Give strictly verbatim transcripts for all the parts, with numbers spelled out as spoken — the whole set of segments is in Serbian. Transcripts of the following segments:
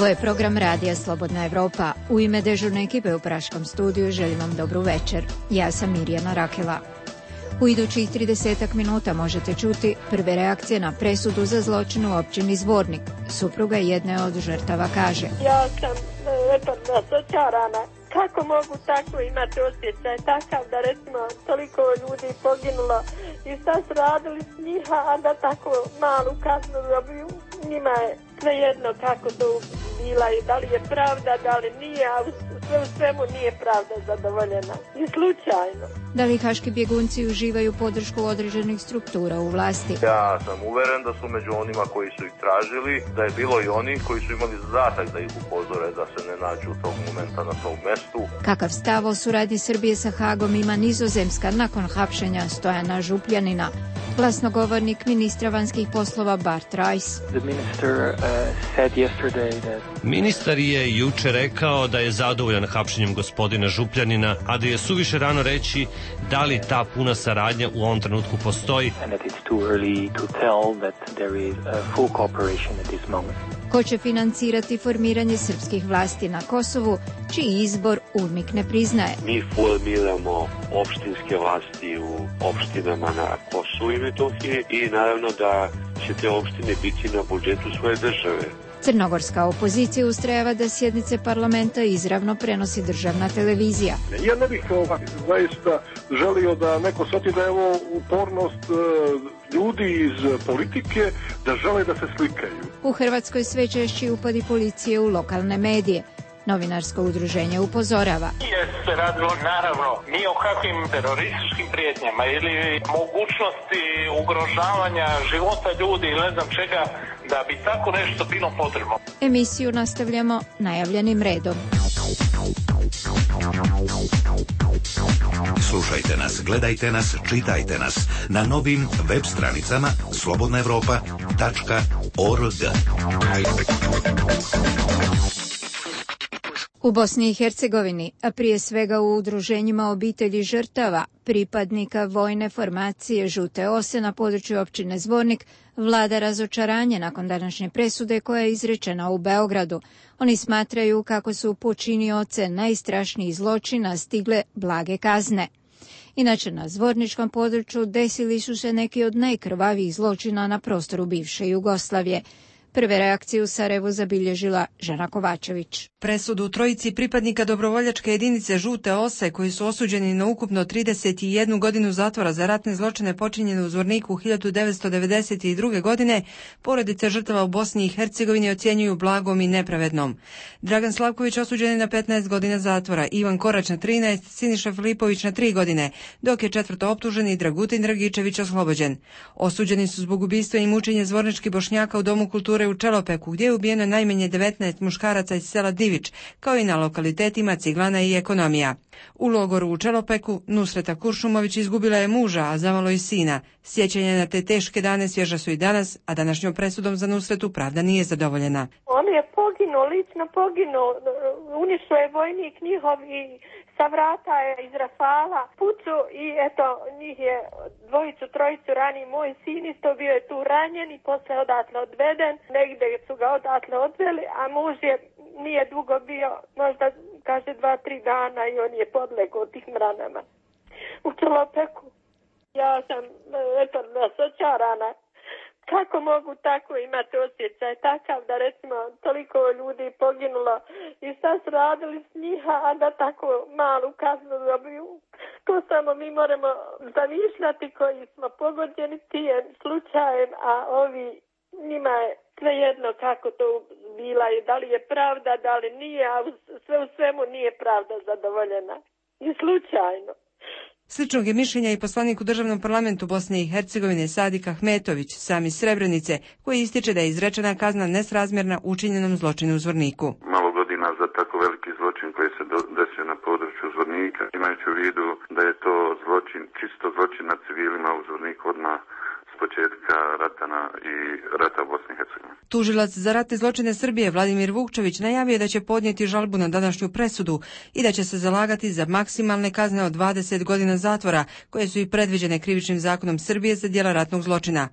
Ovo je program Radija Slobodna Evropa. U ime dežurne ekipe u Praškom studiju želim vam dobru večer. Ja sam Mirjana Rakela. U idućih tridesetak minuta možete čuti prve reakcije na presudu za zločin u općini Zvornik. Supruga jedne od žrtava kaže: Ja sam eto razočarana. Kako mogu tako imati osjećaj takav da recimo toliko ljudi poginulo i šta su radili s njiha, a da tako malu kaznu dobiju. Njima je svejedno kako to bila i da li je pravda, da li nije, a sve u svemu nije pravda zadovoljena. I slučajno. Da li haški bjegunci uživaju podršku određenih struktura u vlasti? Ja sam uveren da su među onima koji su ih tražili, da je bilo i oni koji su imali zadatak da ih upozore da se ne nađu u tog momenta na tom mestu. Kakav stav o suradnji Srbije sa Hagom ima Nizozemska nakon hapšenja Stojana Župljanina? Glasnogovornik ministra vanjskih poslova Bart Rajs. Ministar je juče rekao da je zadovoljan hapšenjem gospodina Župljanina, a da je suviše rano reći da li ta puna saradnja u ovom trenutku postoji. Ko će financirati formiranje srpskih vlasti na Kosovu, čiji izbor UNMIK ne priznaje? Mi formiramo opštinske vlasti u opštinama na Kosovu i Metohiji i naravno da će te opštine biti na budžetu svoje države. Crnogorska opozicija ustrajava da sjednice parlamenta izravno prenosi državna televizija. Ja ne bih ovaj, zaista želio da neko shvati da je ovo upornost e, ljudi iz politike da žele da se slikaju. U Hrvatskoj sve češći upadi policije u lokalne medije. Novinarsko udruženje upozorava. Nije se radilo naravno ni o kakvim terorističkim prijetnjama ili mogućnosti ugrožavanja života ljudi ili ne znam čega da bi tako nešto bilo potrebno. Emisiju nastavljamo najavljenim redom. Slušajte nas, gledajte nas, čitajte nas na novim web stranicama slobodna evropa tačka org. U Bosni i Hercegovini, a prije svega u udruženjima obitelji žrtava, pripadnika vojne formacije Žute ose na području općine Zvornik, vlada razočaranje nakon današnje presude koja je izrečena u Beogradu. Oni smatraju kako su počinioce najstrašnijih zločina stigle blage kazne. Inače, na zvorničkom području desili su se neki od najkrvavijih zločina na prostoru bivše Jugoslavije. Prve reakcije u Sarajevu zabilježila Žana Kovačević. Presudu trojici pripadnika dobrovoljačke jedinice Žute ose koji su osuđeni na ukupno trideset jednu godinu zatvora za ratne zločine počinjene u Zvorniku hiljadu devetsto devedeset druge. godine, porodice žrtava u Bosni i Hercegovini ocjenjuju blagom i nepravednom. Dragan Slavković osuđen je na petnaest godina zatvora, Ivan Korać na trinaest, Siniša Filipović na tri godine, dok je četvrto optuženi Dragutin Dragičević oslobođen. Osuđeni su zbog ubistva i mučenja zvorničkih Bošnjaka u Domu kulture u Čelopeku, gdje je ubijeno najmanje devetnaest muškaraca iz sela Divić, kao i na lokalitetima Ciglana i Ekonomija. U logoru u Čelopeku Nusreta Kuršumović izgubila je muža, a zamalo i sina. Sjećanje na te teške dane svježa su i danas, a današnjom presudom za Nusretu pravda nije zadovoljena. On je poginuo, lično poginuo, uništio je vojnik njihov i sa vrata je iz rafala pucu i eto, njih je dvojicu, trojicu rani. Moj sin isto bio je tu ranjen i posle odatle odveden. Negdje su ga odatle odveli, a muž je nije dugo bio, možda kaže dva, tri dana i on je podlegao tih mranama u Čelopeku. Ja sam eto razočarana. Kako mogu tako imati osjećaj takav da recimo toliko ljudi poginulo i šta su radili s njiha, a da tako malu kaznu dobiju. To samo mi moramo zamišljati koji smo pogođeni tijem slučajem, a ovi njima je svejedno kako to bila i da li je pravda, da li nije, a sve u svemu nije pravda zadovoljena. I slučajno. Sličnog je mišljenja i poslanik u državnom parlamentu Bosne i Hercegovine Sadik Ahmetović, sam iz Srebrenice, koji ističe da je izrečena kazna nesrazmjerna učinjenom zločinu u Zvorniku. Malo godina za tako veliki zločin koji se desio na području Zvornika, imajući u vidu da je to zločin, čisto zločin nad civilima u Zvorniku odmah s početka rata na, i rata u Bosni i Hercegovini. Tužilac za ratne zločine Srbije Vladimir Vukčević najavio da će podnijeti žalbu na današnju presudu i da će se zalagati za maksimalne kazne od dvadeset godina zatvora, koje su i predviđene krivičnim zakonom Srbije za djela ratnog zločina.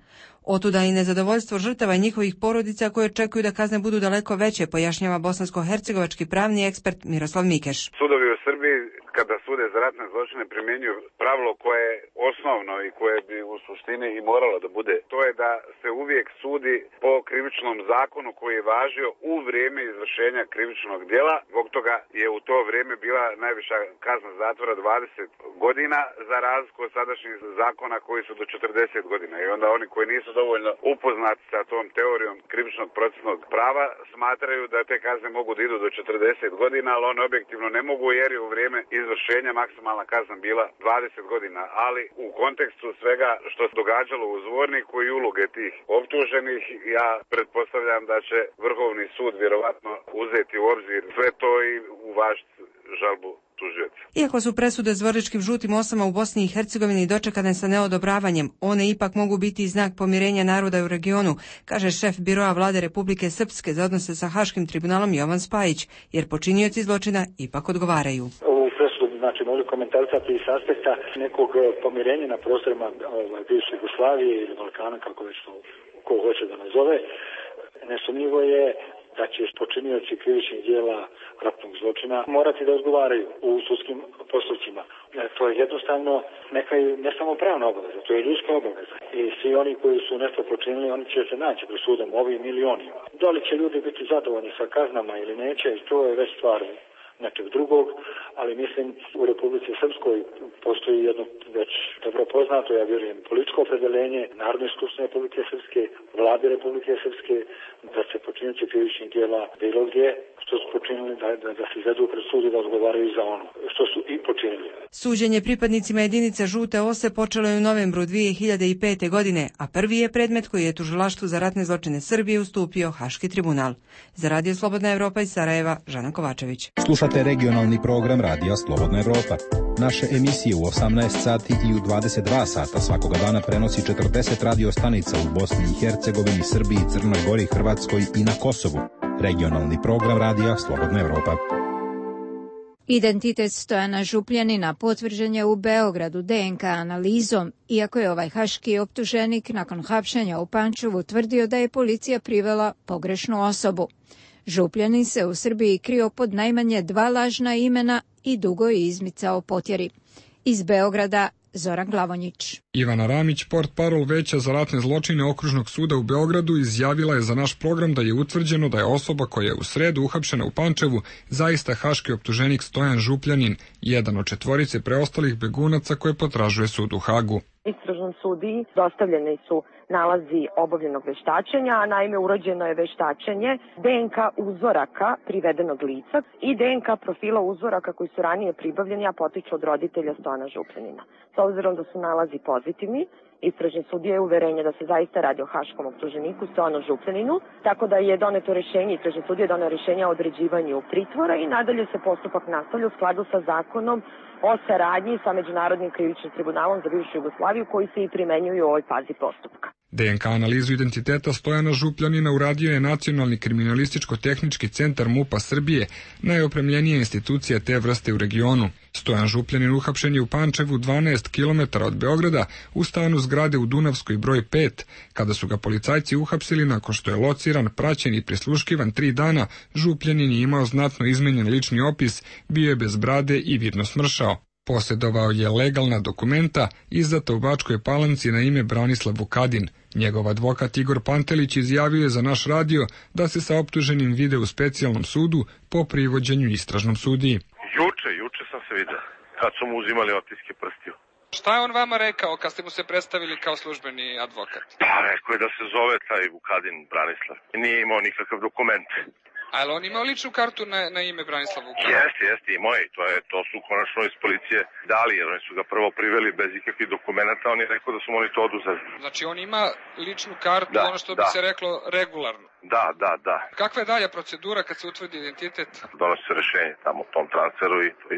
Otuda i nezadovoljstvo žrtava i njihovih porodica koje očekuju da kazne budu daleko veće, pojašnjava bosansko-hercegovački pravni ekspert Miroslav Mikeš. Sudovi u Srbiji kada sude za ratne zločine primjenjuju pravilo koje je osnovno i koje bi u suštini i moralo da bude. To je da se uvijek sudi po krivičnom zakonu koji je važio u vrijeme izvršenja krivičnog djela. Zbog toga je u to vrijeme bila najviša kazna zatvora dvadeset godina za razliku od sadašnjih zakona koji su do četrdeset godina. I onda oni koji nisu dovoljno upoznati sa tom teorijom krivičnog procesnog prava smatraju da te kazne mogu da idu do četrdeset godina, ali one objektivno ne mogu jer je u vrijeme izvršenja maksimalna kazna bila dvadeset godina, ali u kontekstu svega što se događalo u Zvorniku i uloge tih optuženih, ja pretpostavljam da će Vrhovni sud vjerovatno uzeti u obzir sve to i uvažiti žalbu tužioca. Iako su presude zvorničkim žutim osama u Bosni i Hercegovini dočekane sa neodobravanjem, one ipak mogu biti i znak pomirenja naroda u regionu, kaže šef biroa Vlade Republike Srpske za odnose sa Haškim tribunalom Jovan Spajić, jer počinioci zločina ipak odgovaraju. Znači, mogli komentarisati iz aspekta nekog pomirenja na prostorima ovaj, bivše Jugoslavije ili Balkana, kako već to ko hoće da nazove. Nesumnjivo je da će počinioci krivičnih djela ratnog zločina morati da odgovaraju u sudskim postupcima. To je jednostavno neka ne samo pravna obaveza, to je ljudska obaveza. I svi oni koji su nešto počinili, oni će se naći pred sudom, ovim milionima. Da li će ljudi biti zadovoljni sa kaznama ili neće, to je već stvar nečeg drugog, ali mislim u Republici Srpskoj postoji jedno već dobro poznato, ja vjerujem, političko opredeljenje Narodne skupštine Republike Srpske, Vlade Republike Srpske, da se počinioci krivičnih djela bilo gdje što su počinili, da, da, da se izvedu pred sud i da odgovaraju za ono što su i počinili. Suđenje pripadnicima jedinice Žute ose počelo je u novembru dvije hiljade pete. godine, a prvi je predmet koji je tužilaštvu za ratne zločine Srbije ustupio Haški tribunal. Za Radio Slobodna Evropa iz Sarajeva, Žana Kovačević. Slušate regionalni program Radija Slobodna Evropa. Naše emisije u osamnaest sati i u dvadeset dva sata svakoga dana prenosi četrdeset radio stanica u Bosni i Hercegovini, Srbiji, Crnoj Gori, Hrvatskoj i na Kosovu. Regionalni program Radija Slobodna Evropa. Identitet Stojana Župljanina potvrđen je u Beogradu D N K analizom, iako je ovaj haški optuženik nakon hapšenja u Pančevu tvrdio da je policija privela pogrešnu osobu. Župljanin se u Srbiji krio pod najmanje dva lažna imena i dugo je izmicao potjeri. Iz Beograda, Zoran Glavonjić. Ivana Ramić, portparol Veća za ratne zločine Okružnog suda u Beogradu, izjavila je za naš program da je utvrđeno da je osoba koja je u sredu uhapšena u Pančevu zaista haški optuženik Stojan Župljanin, jedan od četvorice preostalih begunaca koje potražuje sud u Hagu. Istražnom sudiji dostavljeni su nalazi obavljenog veštačenja, a naime urađeno je veštačenje D N K uzoraka privedenog lica i D N K profila uzoraka koji su ranije pribavljeni, a potiču od roditelja Stojana Župljanina. S obzirom da su nalazi pozitivni, istražni sudija je uverenje da se zaista radi o haškom optuženiku Stojanu Župljaninu, tako da je doneto rešenje, istražni sudija je doneo rešenje o određivanju pritvora i nadalje se postupak nastavlja u skladu sa zakonom o saradnji sa Međunarodnim krivičnim tribunalom za bivšu Jugoslaviju koji se i primenjuju u ovoj fazi postupka. D N K analizu identiteta Stojana Župljanina uradio je Nacionalni kriminalističko-tehnički centar MUP-a Srbije, najopremljenija institucija te vrste u regionu. Stojan Župljanin uhapšen je u Pančevu dvanaest kilometara od Beograda u stanu zgrade u Dunavskoj broj pet. Kada su ga policajci uhapsili nakon što je lociran, praćen i prisluškivan tri dana, Župljanin je imao znatno izmenjen lični opis, bio je bez brade i vidno smršao. Posjedovao je legalna dokumenta izdata u Bačkoj Palanci na ime Branislav Vukadin. Njegov advokat Igor Pantelić izjavio je za naš radio da se sa optuženim vide u specijalnom sudu po privođenju istražnom sudiji. Juče, juče sam se vidio, kad su mu uzimali otiske prstiju. Šta je on vama rekao kad ste mu se predstavili kao službeni advokat? Pa rekao je da se zove taj Vukadin Branislav. Nije imao nikakav dokument. A je li on imao ličnu kartu na, na ime Branislav Vukadin? Jeste, jeste, imao je. To, je, to su konačno iz policije dali, jer oni su ga prvo priveli bez ikakvih dokumenta, on je rekao da su oni to oduzeli. Znači on ima ličnu kartu, da, ono što bi da. se reklo regularno? Da, da, da. Kakva je dalja procedura kad se utvrdi identitet? Donosi se rešenje tamo u tom transferu i to ide.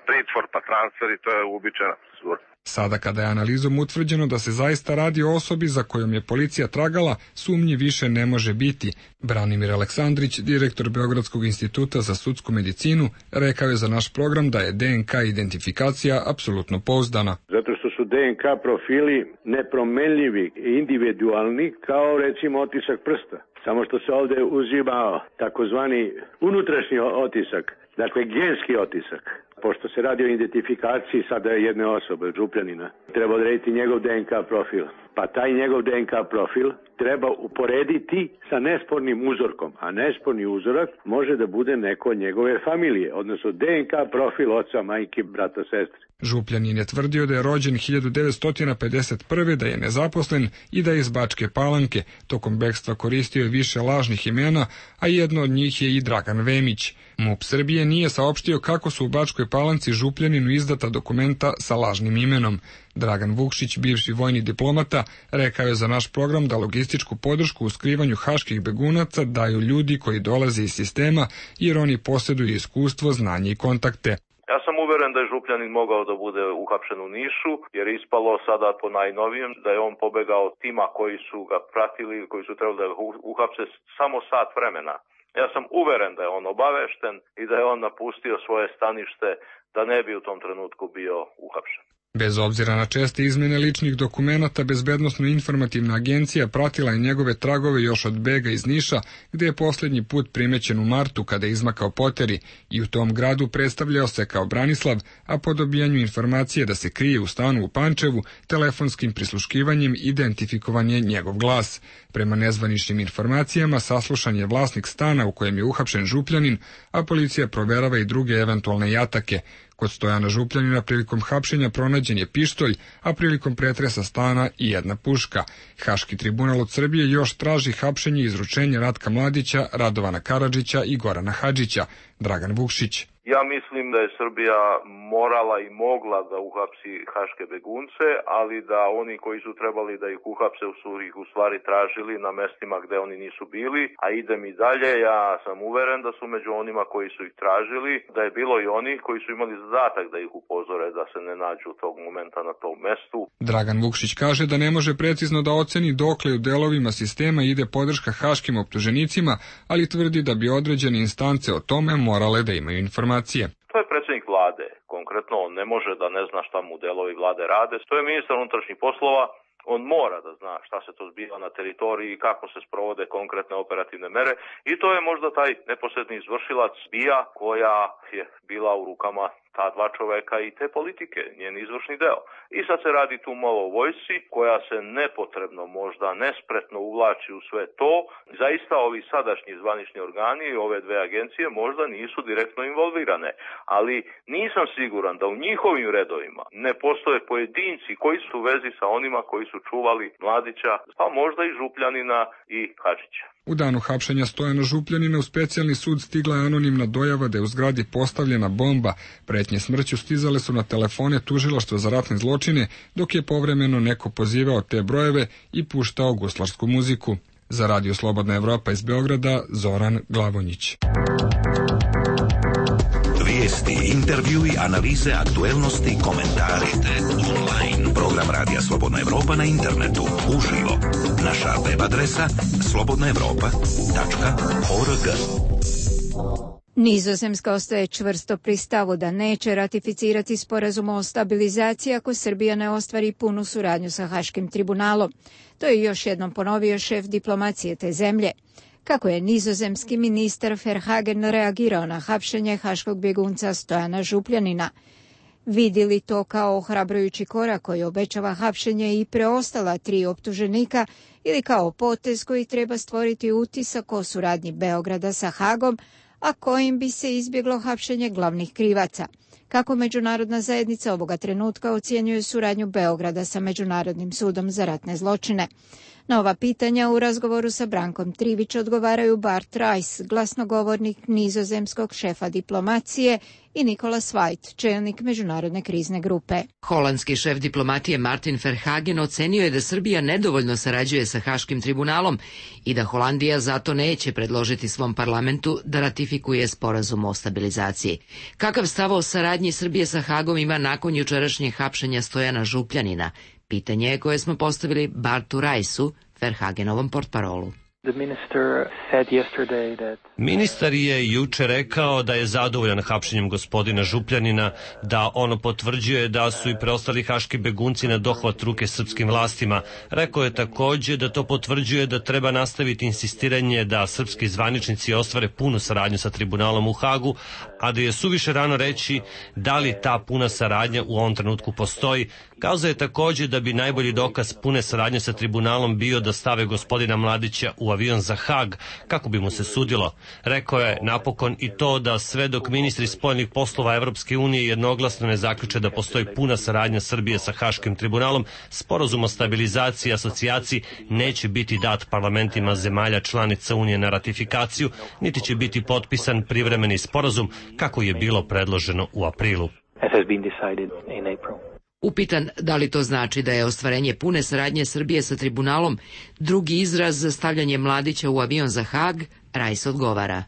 pritvor pa transfer i to je uobičajena procedura. Sada kada je analizom utvrđeno da se zaista radi o osobi za kojom je policija tragala, sumnji više ne može biti. Branimir Aleksandrić, direktor Beogradskog instituta za sudsku medicinu, rekao je za naš program da je D N K identifikacija apsolutno pouzdana. Zato što su D N K profili nepromenljivi i individualni kao recimo otisak prsta. Samo što se ovdje uzimao takozvani unutrašnji otisak, dakle genski otisak. Pošto se radi o identifikaciji sada jedne osobe, Župljanina, treba odrediti njegov D N K profil. Pa taj njegov D N K profil treba uporediti sa nespornim uzorkom, a nesporni uzorak može da bude neko od njegove familije, odnosno D N K profil oca, majke, brata, sestre. Župljanin je tvrdio da je rođen hiljadu devetsto pedeset prve, da je nezaposlen i da je iz Bačke Palanke. Tokom bekstva koristio je više lažnih imena, a jedno od njih je i Dragan Vemić. MUP Srbije nije saopštio kako su u Bačkoj Palanci Župljaninu izdata dokumenta sa lažnim imenom. Dragan Vukšić, bivši vojni diplomata, rekao je za naš program da logističku podršku u skrivanju haških begunaca daju ljudi koji dolaze iz sistema jer oni posjeduju iskustvo, znanje i kontakte. Ja sam uveren da je Župljanin mogao da bude uhapšen u Nišu, jer je ispalo sada po najnovijem da je on pobegao tima koji su ga pratili, koji su trebali da ga uhapse samo sat vremena. Ja sam uveren da je on obavešten i da je on napustio svoje stanište da ne bi u tom trenutku bio uhapšen. Bez obzira na česte izmene ličnih dokumenata, Bezbednosno-informativna agencija pratila je njegove tragove još od bega iz Niša, gde je posljednji put primećen u martu kada je izmakao poteri i u tom gradu predstavljao se kao Branislav, a po dobijanju informacije da se krije u stanu u Pančevu, telefonskim prisluškivanjem identifikovan je njegov glas. Prema nezvaničnim informacijama, saslušan je vlasnik stana u kojem je uhapšen Župljanin, a policija proverava i druge eventualne jatake. Kod Stojana Župljanina prilikom hapšenja pronađen je pištolj, a prilikom pretresa stana i jedna puška. Haški tribunal od Srbije još traži hapšenje i izručenje Ratka Mladića, Radovana Karadžića i Gorana Hadžića. Dragan Vukšić. Ja mislim da je Srbija morala i mogla da uhapsi haške begunce, ali da oni koji su trebali da ih uhapse su ih u stvari tražili na mestima gde oni nisu bili, a idem i dalje, ja sam uveren da su među onima koji su ih tražili, da je bilo i onih koji su imali zadatak da ih upozore da se ne nađu tog momenta na tom mestu. Dragan Vukšić kaže da ne može precizno da oceni dokle u delovima sistema ide podrška haškim optuženicima, ali tvrdi da bi određene instance o tome morale da imaju informacije. To je predsjednik vlade. Konkretno, on ne može da ne zna šta mu delovi vlade rade. To je ministar unutrašnjih poslova. On mora da zna šta se to zbiva na teritoriji, kako se sprovode konkretne operativne mere i to je možda taj neposredni izvršilac BIA koja je bila u rukama ta dva čoveka i te politike, njen izvršni deo. I sad se radi tu malo o vojsci koja se nepotrebno, možda nespretno uvlači u sve to. Zaista ovi sadašnji zvanični organi i ove dve agencije možda nisu direktno involvirane, ali nisam siguran da u njihovim redovima ne postoje pojedinci koji su u vezi sa onima koji su čuvali Mladića, pa možda i Župljanina i Hadžića. U danu hapšenja Stojana Župljanina u specijalni sud stigla je anonimna dojava da je u zgradi postavljena bomba. Pretnje smrću stizale su na telefone tužilaštva za ratne zločine, dok je povremeno neko pozivao te brojeve i puštao guslarsku muziku. Za Radio Slobodna Evropa iz Beograda, Zoran Glavonjić. Vijesti, intervjui, analize, aktuelnosti, komentari. Online. Program Radija Slobodna Evropa na internetu. Uživo. Naša web adresa slobodna evropa tačka org. Nizozemska ostaje čvrsto pri stavu da neće ratificirati sporazum o stabilizaciji ako Srbija ne ostvari punu suradnju sa Haškim tribunalom. To je još jednom ponovio šef diplomacije te zemlje. Kako je nizozemski ministar Verhagen reagirao na hapšenje haškog bjegunca Stojana Župljanina? Vidi li to kao ohrabrujući korak koji obećava hapšenje i preostala tri optuženika ili kao potez koji treba stvoriti utisak o suradnji Beograda sa Hagom, a kojim bi se izbjeglo hapšenje glavnih krivaca? Kako međunarodna zajednica ovoga trenutka ocjenjuje suradnju Beograda sa Međunarodnim sudom za ratne zločine? Na ova pitanja u razgovoru sa Brankom Trivić odgovaraju Bart Rice, glasnogovornik nizozemskog šefa diplomacije, i Nikola Svajt, čelnik Međunarodne krizne grupe. Holandski šef diplomatije Martin Verhagen ocenio je da Srbija nedovoljno sarađuje sa Haškim tribunalom i da Holandija zato neće predložiti svom parlamentu da ratifikuje sporazum o stabilizaciji. Kakav stav o saradnji saradnji Srbije sa Hagom ima nakon jučerašnjeg hapšenja Stojana Župljanina? Pitanje je koje smo postavili Bartu Rajsu, Verhagenovom portparolu. Ministar je juče rekao da je zadovoljan hapšenjem gospodina Župljanina, da ono potvrđuje da su i preostali haški begunci na dohvat ruke srpskim vlastima. Rekao je takođe da to potvrđuje da treba nastaviti insistiranje da srpski zvaničnici ostvare punu saradnju sa tribunalom u Hagu, a da je suviše rano reći da li ta puna saradnja u ovom trenutku postoji. Kazao je takođe da bi najbolji dokaz pune saradnje sa tribunalom bio da stave gospodina Mladića u avion za Hag, kako bi mu se sudilo. Rekao je napokon i to da sve dok ministri spoljnih poslova Evropske unije jednoglasno ne zaključe da postoji puna saradnja Srbije sa Haškim tribunalom, sporazum o stabilizaciji i asocijaciji neće biti dat parlamentima zemalja članica Unije na ratifikaciju, niti će biti potpisan privremeni sporazum, kako je bilo predloženo u aprilu. Upitan da li to znači da je ostvarenje pune saradnje Srbije sa tribunalom drugi izraz za stavljanje Mladića u avion za Hag, Rajs odgovara.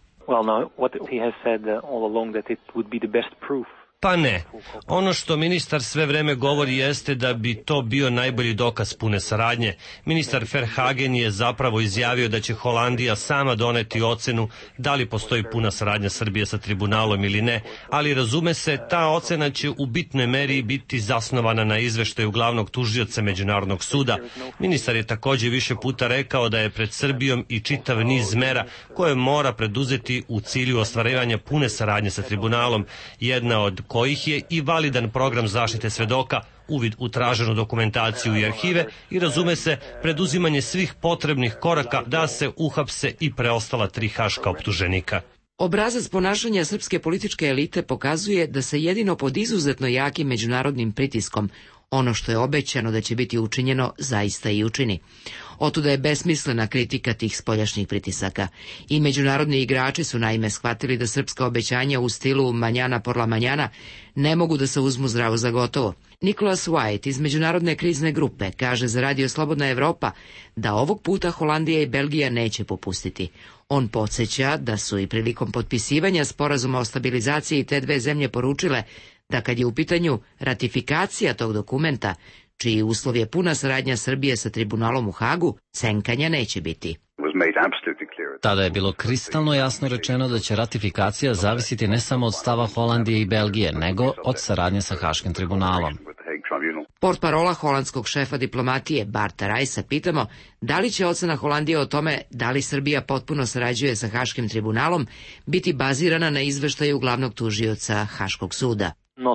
Pa ne. Ono što ministar sve vreme govori jeste da bi to bio najbolji dokaz pune saradnje. Ministar Verhagen je zapravo izjavio da će Holandija sama doneti ocenu da li postoji puna saradnja Srbije sa tribunalom ili ne, ali razume se, ta ocena će u bitnoj meri biti zasnovana na izveštaju glavnog tužioca Međunarodnog suda. Ministar je takođe više puta rekao da je pred Srbijom i čitav niz mera koje mora preduzeti u cilju ostvarivanja pune saradnje sa tribunalom, jedna od kojih je i validan program zaštite svedoka, uvid u traženu dokumentaciju i arhive i, razume se, preduzimanje svih potrebnih koraka da se uhapse i preostala tri haška optuženika. Obrazac ponašanja srpske političke elite pokazuje da se jedino pod izuzetno jakim međunarodnim pritiskom ono što je obećano da će biti učinjeno zaista i učini. Otuda je besmislena kritika tih spoljašnjih pritisaka. I međunarodni igrači su naime shvatili da srpska obećanja u stilu manjana por la manjana ne mogu da se uzmu zdravo za gotovo. Nicholas White iz Međunarodne krizne grupe kaže za Radio Slobodna Evropa da ovog puta Holandija i Belgija neće popustiti. On podsjeća da su i prilikom potpisivanja sporazuma o stabilizaciji te dve zemlje poručile da kad je u pitanju ratifikacija tog dokumenta, čiji uslov je puna saradnja Srbije sa tribunalom u Hagu, cenkanja neće biti. Tada je bilo kristalno jasno rečeno da će ratifikacija zavisiti ne samo od stava Holandije i Belgije, nego od saradnje sa Haškim tribunalom. Portparola holandskog šefa diplomatije Barta Rajsa pitamo da li će ocena Holandije o tome da li Srbija potpuno sarađuje sa Haškim tribunalom biti bazirana na izveštaju glavnog tužioca Haškog suda.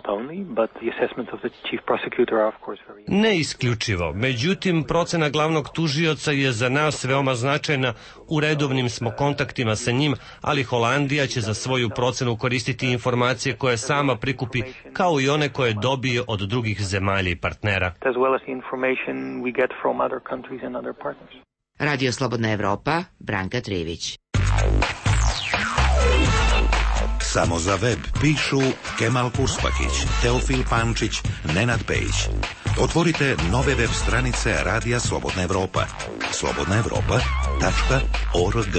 Ne isključivo. Međutim, procena glavnog tužioca je za nas veoma značajna. U redovnim smo kontaktima sa njim, ali Holandija će za svoju procenu koristiti informacije koje sama prikupi, kao i one koje dobije od drugih zemalja i partnera. Radio Slobodna Evropa, Branka Trivić. Samo za web pišu Kemal Kurspakić, Teofil Pančić, Nenad Pejić. Otvorite nove web stranice Radija Slobodna Evropa. slobodna evropa tačka org.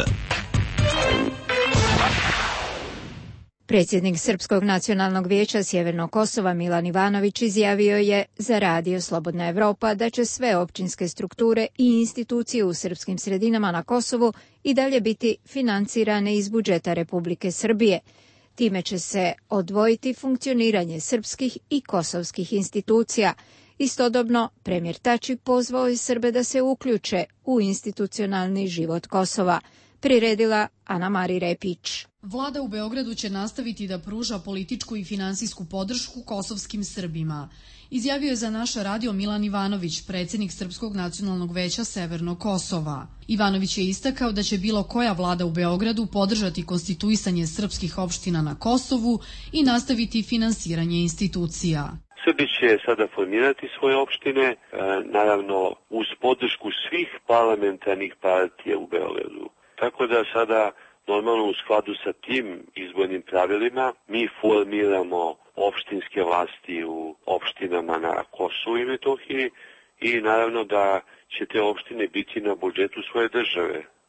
Predsjednik Srpskog nacionalnog vijeća Sjevernog Kosova Milan Ivanović izjavio je za Radio Slobodna Evropa da će sve općinske strukture i institucije u srpskim sredinama na Kosovu i dalje biti financirane iz budžeta Republike Srbije. Time će se odvojiti funkcioniranje srpskih i kosovskih institucija. Istodobno, premijer Tači pozvao je Srbe da se uključe u institucionalni život Kosova. Priredila Ana Mari Repić. Vlada u Beogradu će nastaviti da pruža političku i finansijsku podršku kosovskim Srbima. Izjavio je za naš radio Milan Ivanović, predsjednik Srpskog nacionalnog veća Severnog Kosova. Ivanović je istakao da će bilo koja vlada u Beogradu podržati konstituisanje srpskih opština na Kosovu i nastaviti finansiranje institucija. Srbi će sada formirati svoje opštine, naravno uz podršku svih parlamentarnih partija u Beogradu. Tako da sada normalno u skladu sa tim izbornim pravilima mi formiramo opštinske vlasti u opštinama na Kosovu i Metohiji i naravno da će te opštine biti na budžetu svoje države.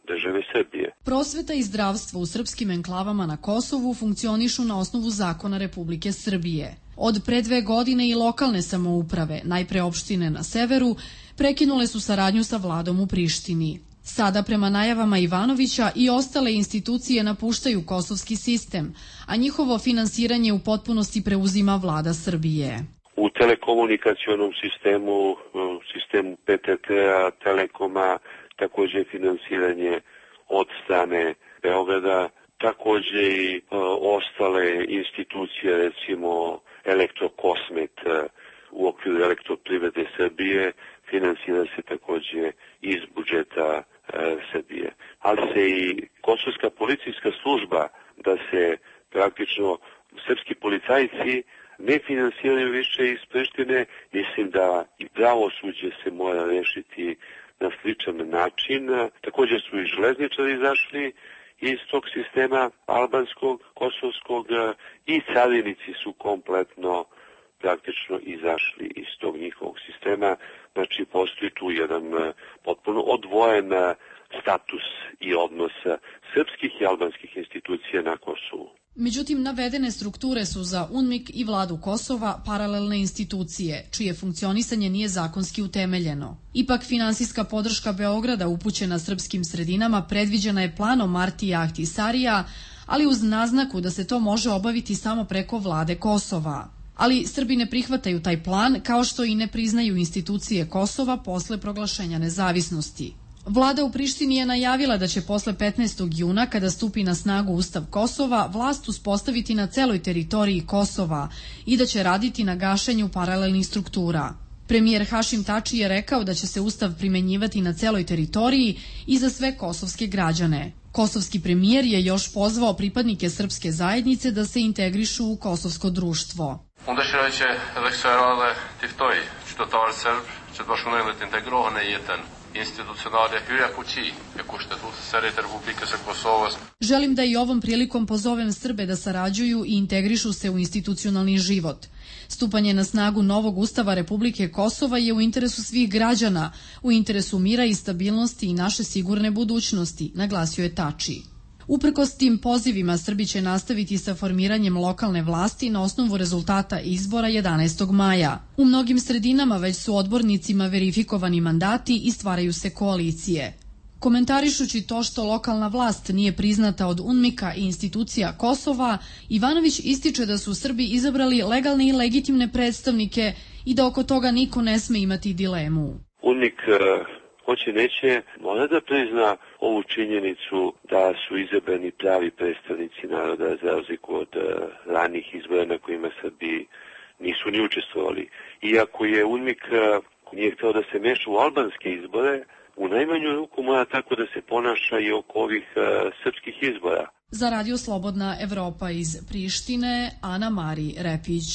države Srbije. Prosveta i zdravstvo u srpskim enklavama na Kosovu funkcionišu na osnovu zakona Republike Srbije. Od pre dve godine i lokalne samouprave, najpre opštine na severu, prekinule su saradnju sa vladom u Prištini. Sada, prema najavama Ivanovića, i ostale institucije napuštaju kosovski sistem, a njihovo finansiranje u potpunosti preuzima vlada Srbije. U telekomunikacionom sistemu, sistemu P T T-a, Telekoma, takođe finansiranje od strane Beograda, takođe i o, ostale institucije, recimo Elektrokosmet u okviru Elektroprivrede Srbije, finansira se takođe iz budžeta e, Srbije. Ali se i kosovska policijska služba, da se praktično srpski policajci ne finansiraju više iz Prištine, mislim da i pravosuđe se mora rešiti na sličan način. Također su i železničari izašli iz tog sistema albanskog, kosovskog i carinici su kompletno praktično izašli iz tog njihovog sistema. Znači postoji tu jedan potpuno odvojen status i odnos srpskih i albanskih institucija na Kosovu. Međutim, navedene strukture su za UNMIK i vladu Kosova paralelne institucije, čije funkcionisanje nije zakonski utemeljeno. Ipak, finansijska podrška Beograda upućena srpskim sredinama predviđena je planom Marti Ahti Sarija, ali uz naznaku da se to može obaviti samo preko vlade Kosova. Ali Srbi ne prihvataju taj plan, kao što i ne priznaju institucije Kosova posle proglašenja nezavisnosti. Vlada u Prištini je najavila da će posle petnaestog juna, kada stupi na snagu Ustav Kosova, vlast uspostaviti na celoj teritoriji Kosova i da će raditi na gašenju paralelnih struktura. Premijer Hašim Tači je rekao da će se Ustav primenjivati na celoj teritoriji i za sve kosovske građane. Kosovski premijer je još pozvao pripadnike srpske zajednice da se integrišu u kosovsko društvo. Undersöker elektorale tiftoi, qytetarë serb që të bashkëpunojnë të integrohen në jetën institucionale hyrja kuqi e Kushtetues së Re të Republikës së Kosovës. Želim da i ovom prilikom pozovem Srbe da sarađuju i integrišu se u institucionalni život. Stupanje na snagu novog Ustava Republike Kosova je u interesu svih građana, u interesu mira i stabilnosti i naše sigurne budućnosti, naglasio je Tači. Uprkos tim pozivima, Srbi će nastaviti sa formiranjem lokalne vlasti na osnovu rezultata izbora jedanaestog maja. U mnogim sredinama već su odbornicima verifikovani mandati i stvaraju se koalicije. Komentarišući to što lokalna vlast nije priznata od UNMIK-a i institucija Kosova, Ivanović ističe da su Srbi izabrali legalne i legitimne predstavnike i da oko toga niko ne sme imati dilemu. UNMIK hoće neće, mora da prizna ovu činjenicu da su izabrani pravi predstavnici naroda za razliku od uh, ranih izbora na kojima Srbi nisu ni učestvovali. Iako je UNMIK uh, nije hteo da se meša u albanske izbore, u najmanju ruku mora tako da se ponaša i oko ovih uh, srpskih izbora. Za Radio Slobodna Evropa iz Prištine, Ana Mari Repić.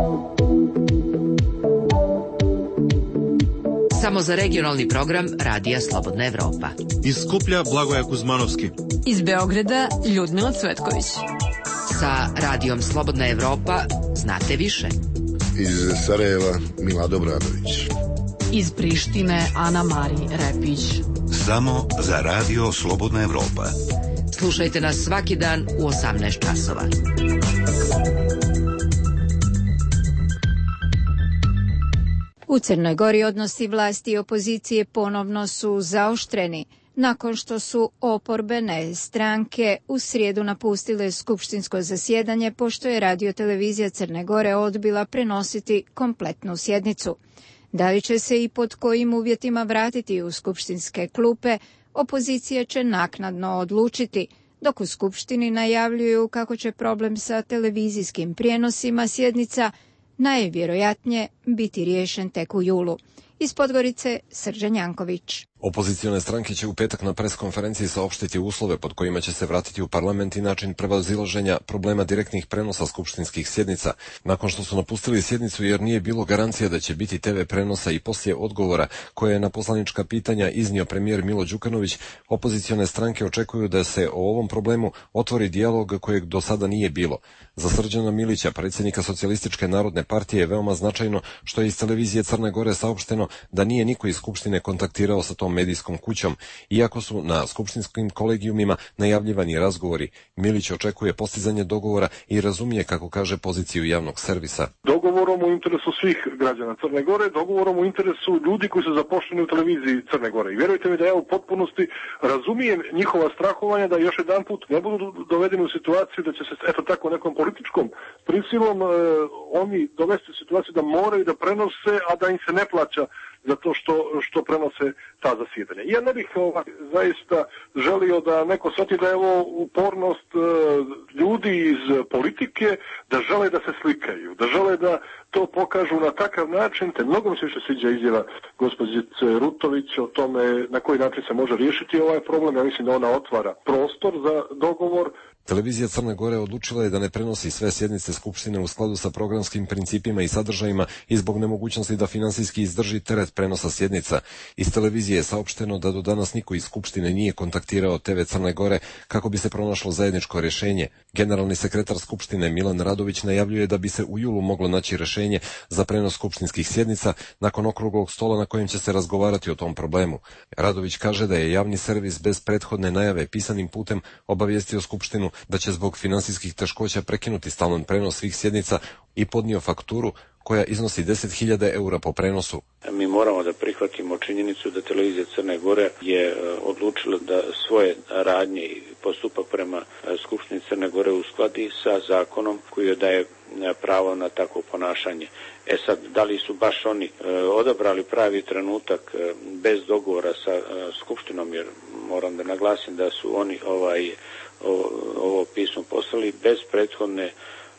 Samo za regionalni program Radija Slobodna Evropa. Iz Skuplja Blagoja Kuzmanovski. Iz Beograda Ljudmila Cvetković. Sa Radijom Slobodna Evropa znate više. Iz Sarajeva Milado Bradović. Iz Prištine Ana Mari Repić. Samo za Radio Slobodna Evropa. Slušajte nas svaki dan u osamnaest časova. U Crnoj Gori odnosi vlasti i opozicije ponovno su zaoštreni nakon što su oporbene stranke u srijedu napustile skupštinsko zasjedanje pošto je Radio-televizija Crne Gore odbila prenositi kompletnu sjednicu. Da li će se i pod kojim uvjetima vratiti u skupštinske klupe, opozicija će naknadno odlučiti, dok u skupštini najavljuju kako će problem sa televizijskim prijenosima sjednica najvjerojatnije biti riješen tek u julu. Iz Podgorice, Srđan Janković. Opozicione stranke će u petak na preskonferenciji saopštiti uslove pod kojima će se vratiti u parlament i način prevazilaženja problema direktnih prenosa skupštinskih sjednica. Nakon što su napustili sjednicu jer nije bilo garancija da će biti te ve prenosa i poslije odgovora koje je na poslanička pitanja iznio premijer Milo Đukanović, opozicione stranke očekuju da se o ovom problemu otvori dijalog kojeg do sada nije bilo. Za Srđana Milića, predsjednika Socijalističke narodne partije, je veoma značajno što je iz televizije Crne Gore saopšteno da nije niko iz Skupštine kontaktirao sa tom državnom medijskom kućom. Iako su na skupštinskim kolegijumima najavljivani razgovori, Milić očekuje postizanje dogovora i razumije, kako kaže, poziciju javnog servisa. Dogovorom u interesu svih građana Crne Gore, dogovorom u interesu ljudi koji su zaposleni u televiziji Crne Gore. I vjerujte mi da ja u potpunosti razumijem njihova strahovanja da još jedan put ne budu dovedeni u situaciju da će se, eto tako, nekom političkom prisilom e, oni dovesti u situaciju da moraju da prenose, a da im se ne plaća za to što, što prenose ta zasjedanja. Ja ne bih ovaj, zaista želio da neko shvati da je ovo upornost e, ljudi iz politike, da žele da se slikaju, da žele da to pokažu na takav način, te mnogo mi se više sviđa izjava gospođice Rutović o tome na koji način se može riješiti ovaj problem. Ja mislim da ona otvara prostor za dogovor. Televizija Crne Gore odlučila je da ne prenosi sve sjednice Skupštine u skladu sa programskim principima i sadržajima i zbog nemogućnosti da finansijski izdrži teret prenosa sjednica. Iz televizije je saopšteno da do danas niko iz Skupštine nije kontaktirao te ve Crne Gore kako bi se pronašlo zajedničko rješenje. Generalni sekretar Skupštine Milan Radović najavljuje da bi se u julu moglo naći rješenje za prenos skupštinskih sjednica nakon okruglog stola na kojem će se razgovarati o tom problemu. Radović kaže da je javni servis bez prethodne najave pisanim putem obavijestio Skupštinu da će zbog finansijskih teškoća prekinuti stalan prenos svih sjednica i podnio fakturu koja iznosi deset hiljada eura po prenosu. Mi moramo da prihvatimo činjenicu da televizija Crne Gore je odlučila da svoje radnje i postupak prema Skupštini Crne Gore uskladi sa zakonom koji joj daje pravo na takvo ponašanje. E sad, da li su baš oni e, odabrali pravi trenutak e, bez dogovora sa e, Skupštinom, jer moram da naglasim da su oni ovaj o, ovo pismo poslali bez prethodne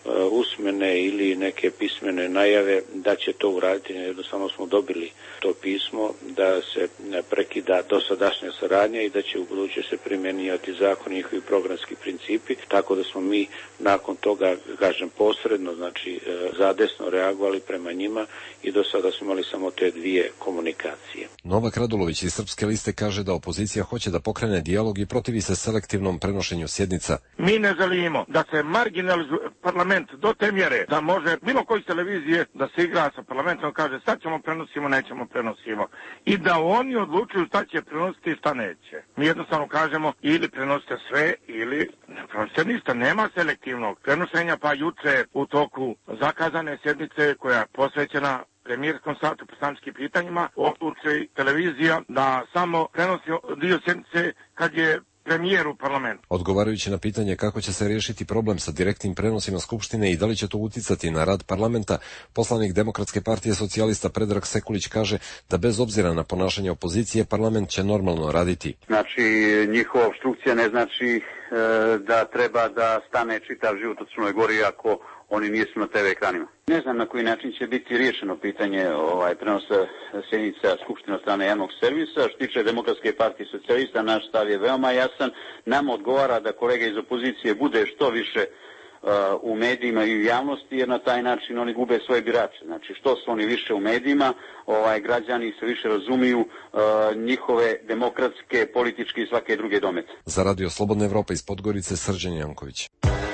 usmene ili neke pismene najave da će to uraditi. Jednostavno smo dobili to pismo da se prekida dosadašnja saradnja i da će u buduće se primjenjivati zakon i njihovi programski principi, tako da smo mi nakon toga, kažem, posredno, znači zadesno reagovali prema njima i do sada smo imali samo te dvije komunikacije. Novak Radulović iz Srpske liste kaže da opozicija hoće da pokrene dijalog i protivi se selektivnom prenošenju sjednica. Mi ne želimo da se marginalizuje parlament do te mjere da može bilo koji televizije da se igra sa parlamentom, kaže sad ćemo prenosimo, nećemo prenosimo. I da oni odlučuju šta će prenositi i šta neće. Mi jednostavno kažemo ili prenosite sve ili ne prenosite ništa. Nema selektivnog prenošenja, pa juče u toku zakazane sjednice koja je posvećena premijerskom satu poslaničkim pitanjima odluči televizija da samo prenosi dio sjednice kad je premijer u parlamentu. Odgovarajući na pitanje kako će se riješiti problem sa direktnim prenosima Skupštine i da li će to uticati na rad parlamenta, poslanik Demokratske partije socijalista Predrag Sekulić kaže da bez obzira na ponašanje opozicije, parlament će normalno raditi. Znači, njihova opstrukcija ne znači e, da treba da stane čitav život u Crnoj Gori ako oni nisu na te ve ekranima. Ne znam na koji način će biti riješeno pitanje ovaj, prenosa sjednica Skupštine od strane javnog servisa. Što tiče Demokratske partije socijalista, naš stav je veoma jasan. Nama odgovara da kolege iz opozicije bude što više uh, u medijima i u javnosti, jer na taj način oni gube svoje birače. Znači, što su oni više u medijima, ovaj, građani se više razumiju uh, njihove demokratske, političke i svake druge domete. Za Radio Slobodna Evropa iz Podgorice, Srđan Janković.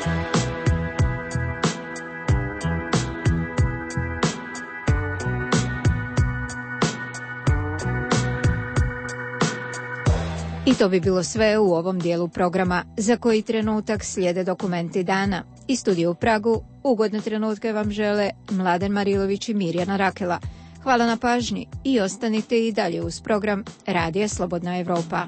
I to bi bilo sve u ovom dijelu programa, za koji trenutak slijede dokumenti dana. Iz studija u Pragu ugodne trenutke vam žele Mladen Marilović i Mirjana Rakela. Hvala na pažnji i ostanite i dalje uz program Radija Slobodna Evropa.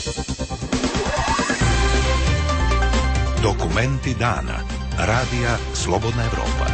Dokumenti dana. Radija Slobodna Evropa.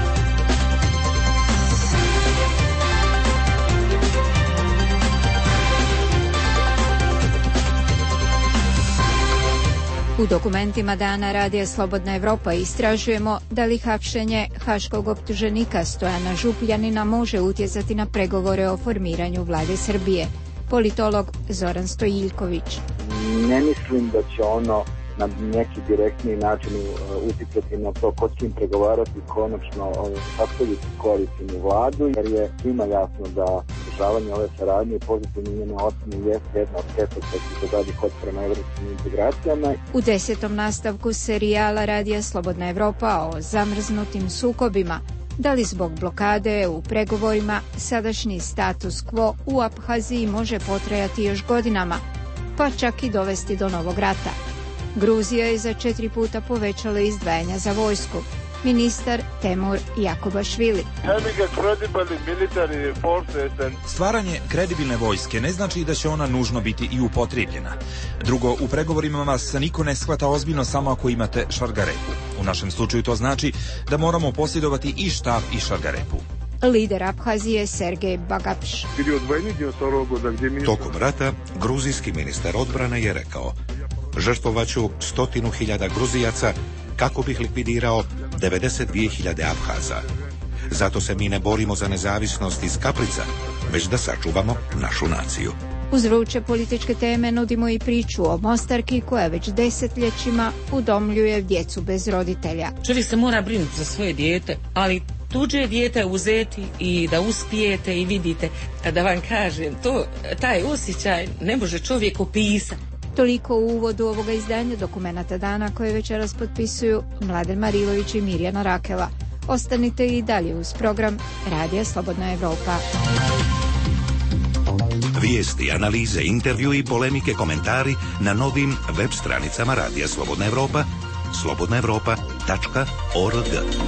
U dokumentima dana Radija Slobodna Evropa istražujemo da li hapšenje haškog optuženika Stojana Župljanina može utjecati na pregovore o formiranju vlade Srbije. Politolog Zoran Stojiljković. Ne mislim da će ono na neki direktni način uticati na to ko će im pregovarati konačno sastaviti koalicijnu vladu, jer je svima jasno da održavanje ove saradnje i pozitivne njene ocene jeste jedna od pretpostavki za dalji hod prema evropskim integracijama. U desetom nastavku serijala Radija Slobodna Evropa o zamrznutim sukobima, da li zbog blokade u pregovorima sadašnji status quo u Abhaziji može potrajati još godinama, pa čak i dovesti do novog rata. Gruzija je za četiri puta povećala izdvajanja za vojsku. Ministar Temur Jakobašvili. Stvaranje kredibilne vojske ne znači da će ona nužno biti i upotrijebljena. Drugo, u pregovorima vas niko ne shvata ozbiljno samo ako imate šargarepu. U našem slučaju to znači da moramo posjedovati i štab i šargarepu. Lider Abhazije Sergej Bagapš. Tokom rata, gruzijski ministar odbrane je rekao: žrtvovaću stotinu hiljada Gruzijaca kako bih likvidirao devedeset dvije hiljade Abhaza. Zato se mi ne borimo za nezavisnost iz kaprica, već da sačuvamo našu naciju. Uz vruće političke teme nudimo i priču o Mostarki koja već desetljećima udomljuje djecu bez roditelja. Čovjek se mora brinuti za svoje dijete, ali tuđe dijete uzeti i da uspijete i vidite, kada vam kažem, to, taj osjećaj ne može čovjek opisati. Toliko u uvodu ovoga izdanja dokumenata dana koje večeras potpisuju Mladen Marilović i Mirjana Rakela. Ostanite i dalje uz program Radija Slobodna Evropa. Vijesti, analize, intervju i polemike, komentari na novim web stranicama Radija Slobodna Evropa, slobodna evropa tačka org.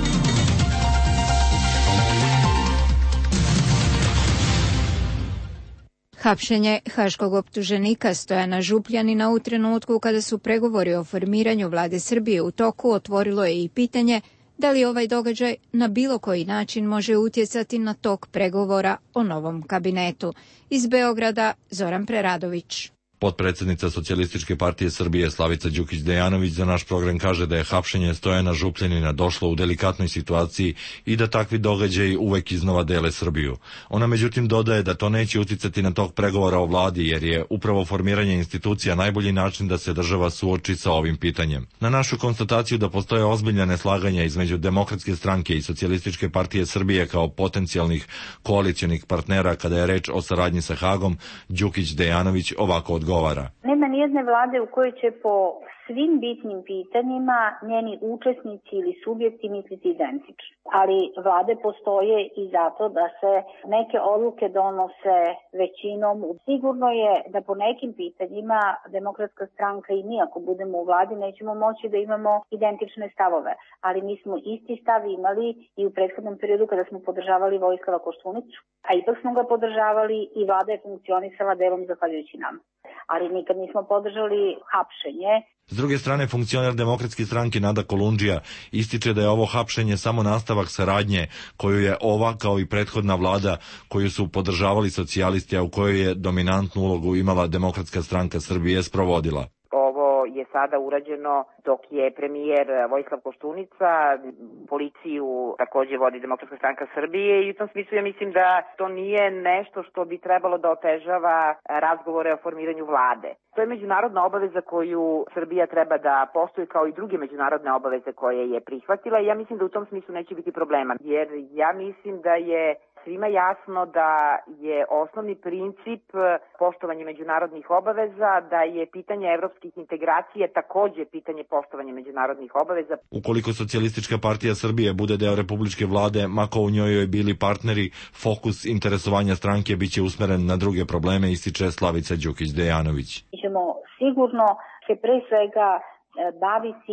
Hapšenje haškog optuženika Stojana Župljanina u trenutku kada su pregovori o formiranju vlade Srbije u toku otvorilo je i pitanje da li ovaj događaj na bilo koji način može utjecati na tok pregovora o novom kabinetu. Iz Beograda Zoran Preradović. Potpredsjednica Socijalističke partije Srbije Slavica Đukić-Dejanović za naš program kaže da je hapšenje Stojana Župljanina došlo u delikatnoj situaciji i da takvi događaji uvek iznova dele Srbiju. Ona međutim dodaje da to neće uticati na tok pregovora o vladi jer je upravo formiranje institucija najbolji način da se država suoči sa ovim pitanjem. Na našu konstataciju da postoje ozbiljna neslaganja između Demokratske stranke i Socijalističke partije Srbije kao potencijalnih koalicionih partnera kada je reč o saradnji sa Hagom, Đukić-Dejanović ovako odgovara. Nema nijedne vlade u kojoj će po svim bitnim pitanjima njeni učesnici ili subjekti misliti identično. Ali vlade postoje i zato da se neke odluke donose većinom. Sigurno je da po nekim pitanjima Demokratska stranka i mi ako budemo u vladi nećemo moći da imamo identične stavove. Ali mi smo isti stav imali i u prethodnom periodu kada smo podržavali Vojislava Koštunicu, a ipak smo ga podržavali i vlada je funkcionisala delom zahvaljujući nam. Ali nikad nismo podržali hapšenje. S druge strane, funkcioner Demokratske stranke Nada Kolundžija ističe da je ovo hapšenje samo nastavak saradnje koju je ova kao i prethodna vlada koju su podržavali socijalisti, a u kojoj je dominantnu ulogu imala Demokratska stranka Srbije sprovodila. Ovo je sada urađeno dok je premijer Vojislav Koštunica, policiju takođe vodi Demokratska stranka Srbije i u tom smislu ja mislim da to nije nešto što bi trebalo da otežava razgovore o formiranju vlade. To je međunarodna obaveza koju Srbija treba da poštuje kao i druge međunarodne obaveze koje je prihvatila i ja mislim da u tom smislu neće biti problema, jer ja mislim da je svima jasno da je osnovni princip poštovanje međunarodnih obaveza, da je pitanje evropskih integracija takođe pitanje poštovanja međunarodnih obaveza. Ukoliko Socijalistička partija Srbije bude deo republičke vlade, mako u njoj joj bili partneri, fokus interesovanja stranke biće usmeren na druge probleme, ističe Slavica Đukić-Dejanović. Mi ćemo sigurno se pre svega baviti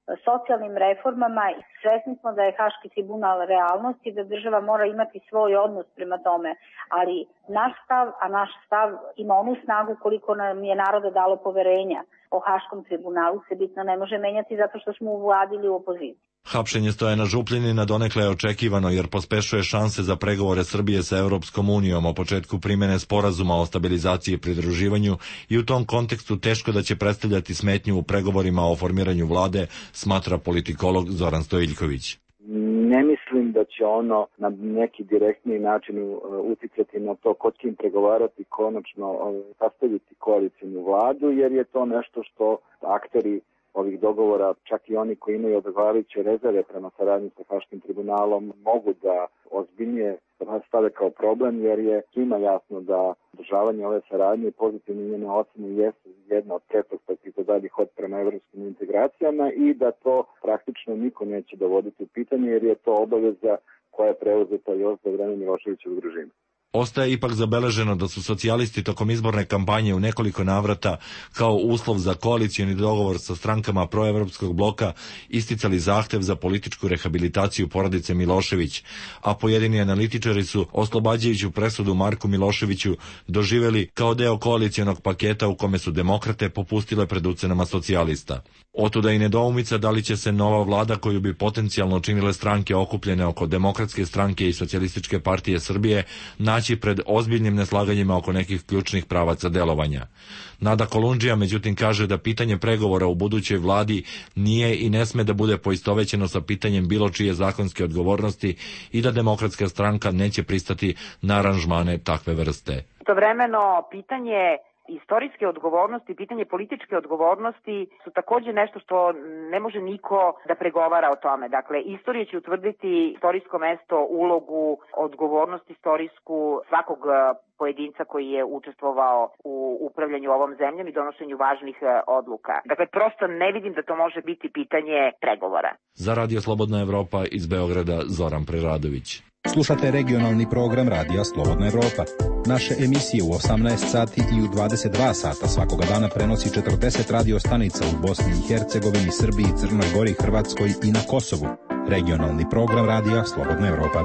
socijalnim reformama. Svesni smo da je Haški tribunal realnost i da država mora imati svoj odnos prema tome, ali naš stav, a naš stav ima onu snagu koliko nam je naroda dalo poverenja o Haškom tribunalu, se bitno ne može menjati zato što smo u vladi ili u opoziciji. Hapšenje Stojana Župljanina donekle je očekivano jer pospešuje šanse za pregovore Srbije sa Europskom unijom o početku primene sporazuma o stabilizaciji i pridruživanju i u tom kontekstu teško da će predstavljati smetnju u pregovorima o formiranju vlade, smatra politikolog Zoran Stojiljković. Ne mislim da će ono na neki direktni način uticati na to ko će im pregovarati, konačno sastaviti koalicijnu vladu, jer je to nešto što akteri ovih dogovora, čak i oni koji imaju odgovarajuće rezerve prema saradnji sa Haškim tribunalom, mogu da ozbiljnije stave kao problem, jer je svima jasno da održavanje ove saradnje i pozitivne njene ocene jesu jedna od pretpostavki za dalji hod prema evropskim integracijama i da to praktično niko neće dovoditi u pitanje, jer je to obaveza koja je preuzeta još za vreme Miloševićevog režima. Ostaje ipak zabeleženo da su socijalisti tokom izborne kampanje u nekoliko navrata kao uslov za koalicioni dogovor sa strankama proevropskog bloka isticali zahtev za političku rehabilitaciju porodice Milošević, a pojedini analitičari su oslobađajuću presudu Marku Miloševiću doživeli kao deo koalicionog paketa u kome su demokrate popustile pred ucenama socijalista. Otuda i nedoumica da li će se nova vlada koju bi potencijalno činile stranke okupljene oko Demokratske stranke i Socijalističke partije Srbije naći pred ozbiljnim neslaganjima oko nekih ključnih pravaca delovanja. Nada Kolundžija međutim kaže da pitanje pregovora u budućoj vladi nije i ne sme da bude poistovećeno sa pitanjem bilo čije zakonske odgovornosti i da Demokratska stranka neće pristati na aranžmane takve vrste. Istovremeno pitanje istorijske odgovornosti, pitanje političke odgovornosti su takođe nešto što ne može niko da pregovara o tome. Dakle, istorija će utvrditi istorijsko mesto, ulogu, odgovornost istorijsku svakog pojedinca koji je učestvovao u upravljanju ovom zemljom i donošenju važnih odluka. Dakle, prosto ne vidim da to može biti pitanje pregovora. Za Radio Slobodna Evropa iz Beograda Zoran Preradović. Slušate regionalni program Radija Slobodna Evropa. Naše emisije u osamnaest sati i u dvadeset dva sata svakoga dana prenosi četrdeset radio stanica u Bosni i Hercegovini, Srbiji, Crnoj Gori, Hrvatskoj i na Kosovu. Regionalni program Radija Slobodna Evropa.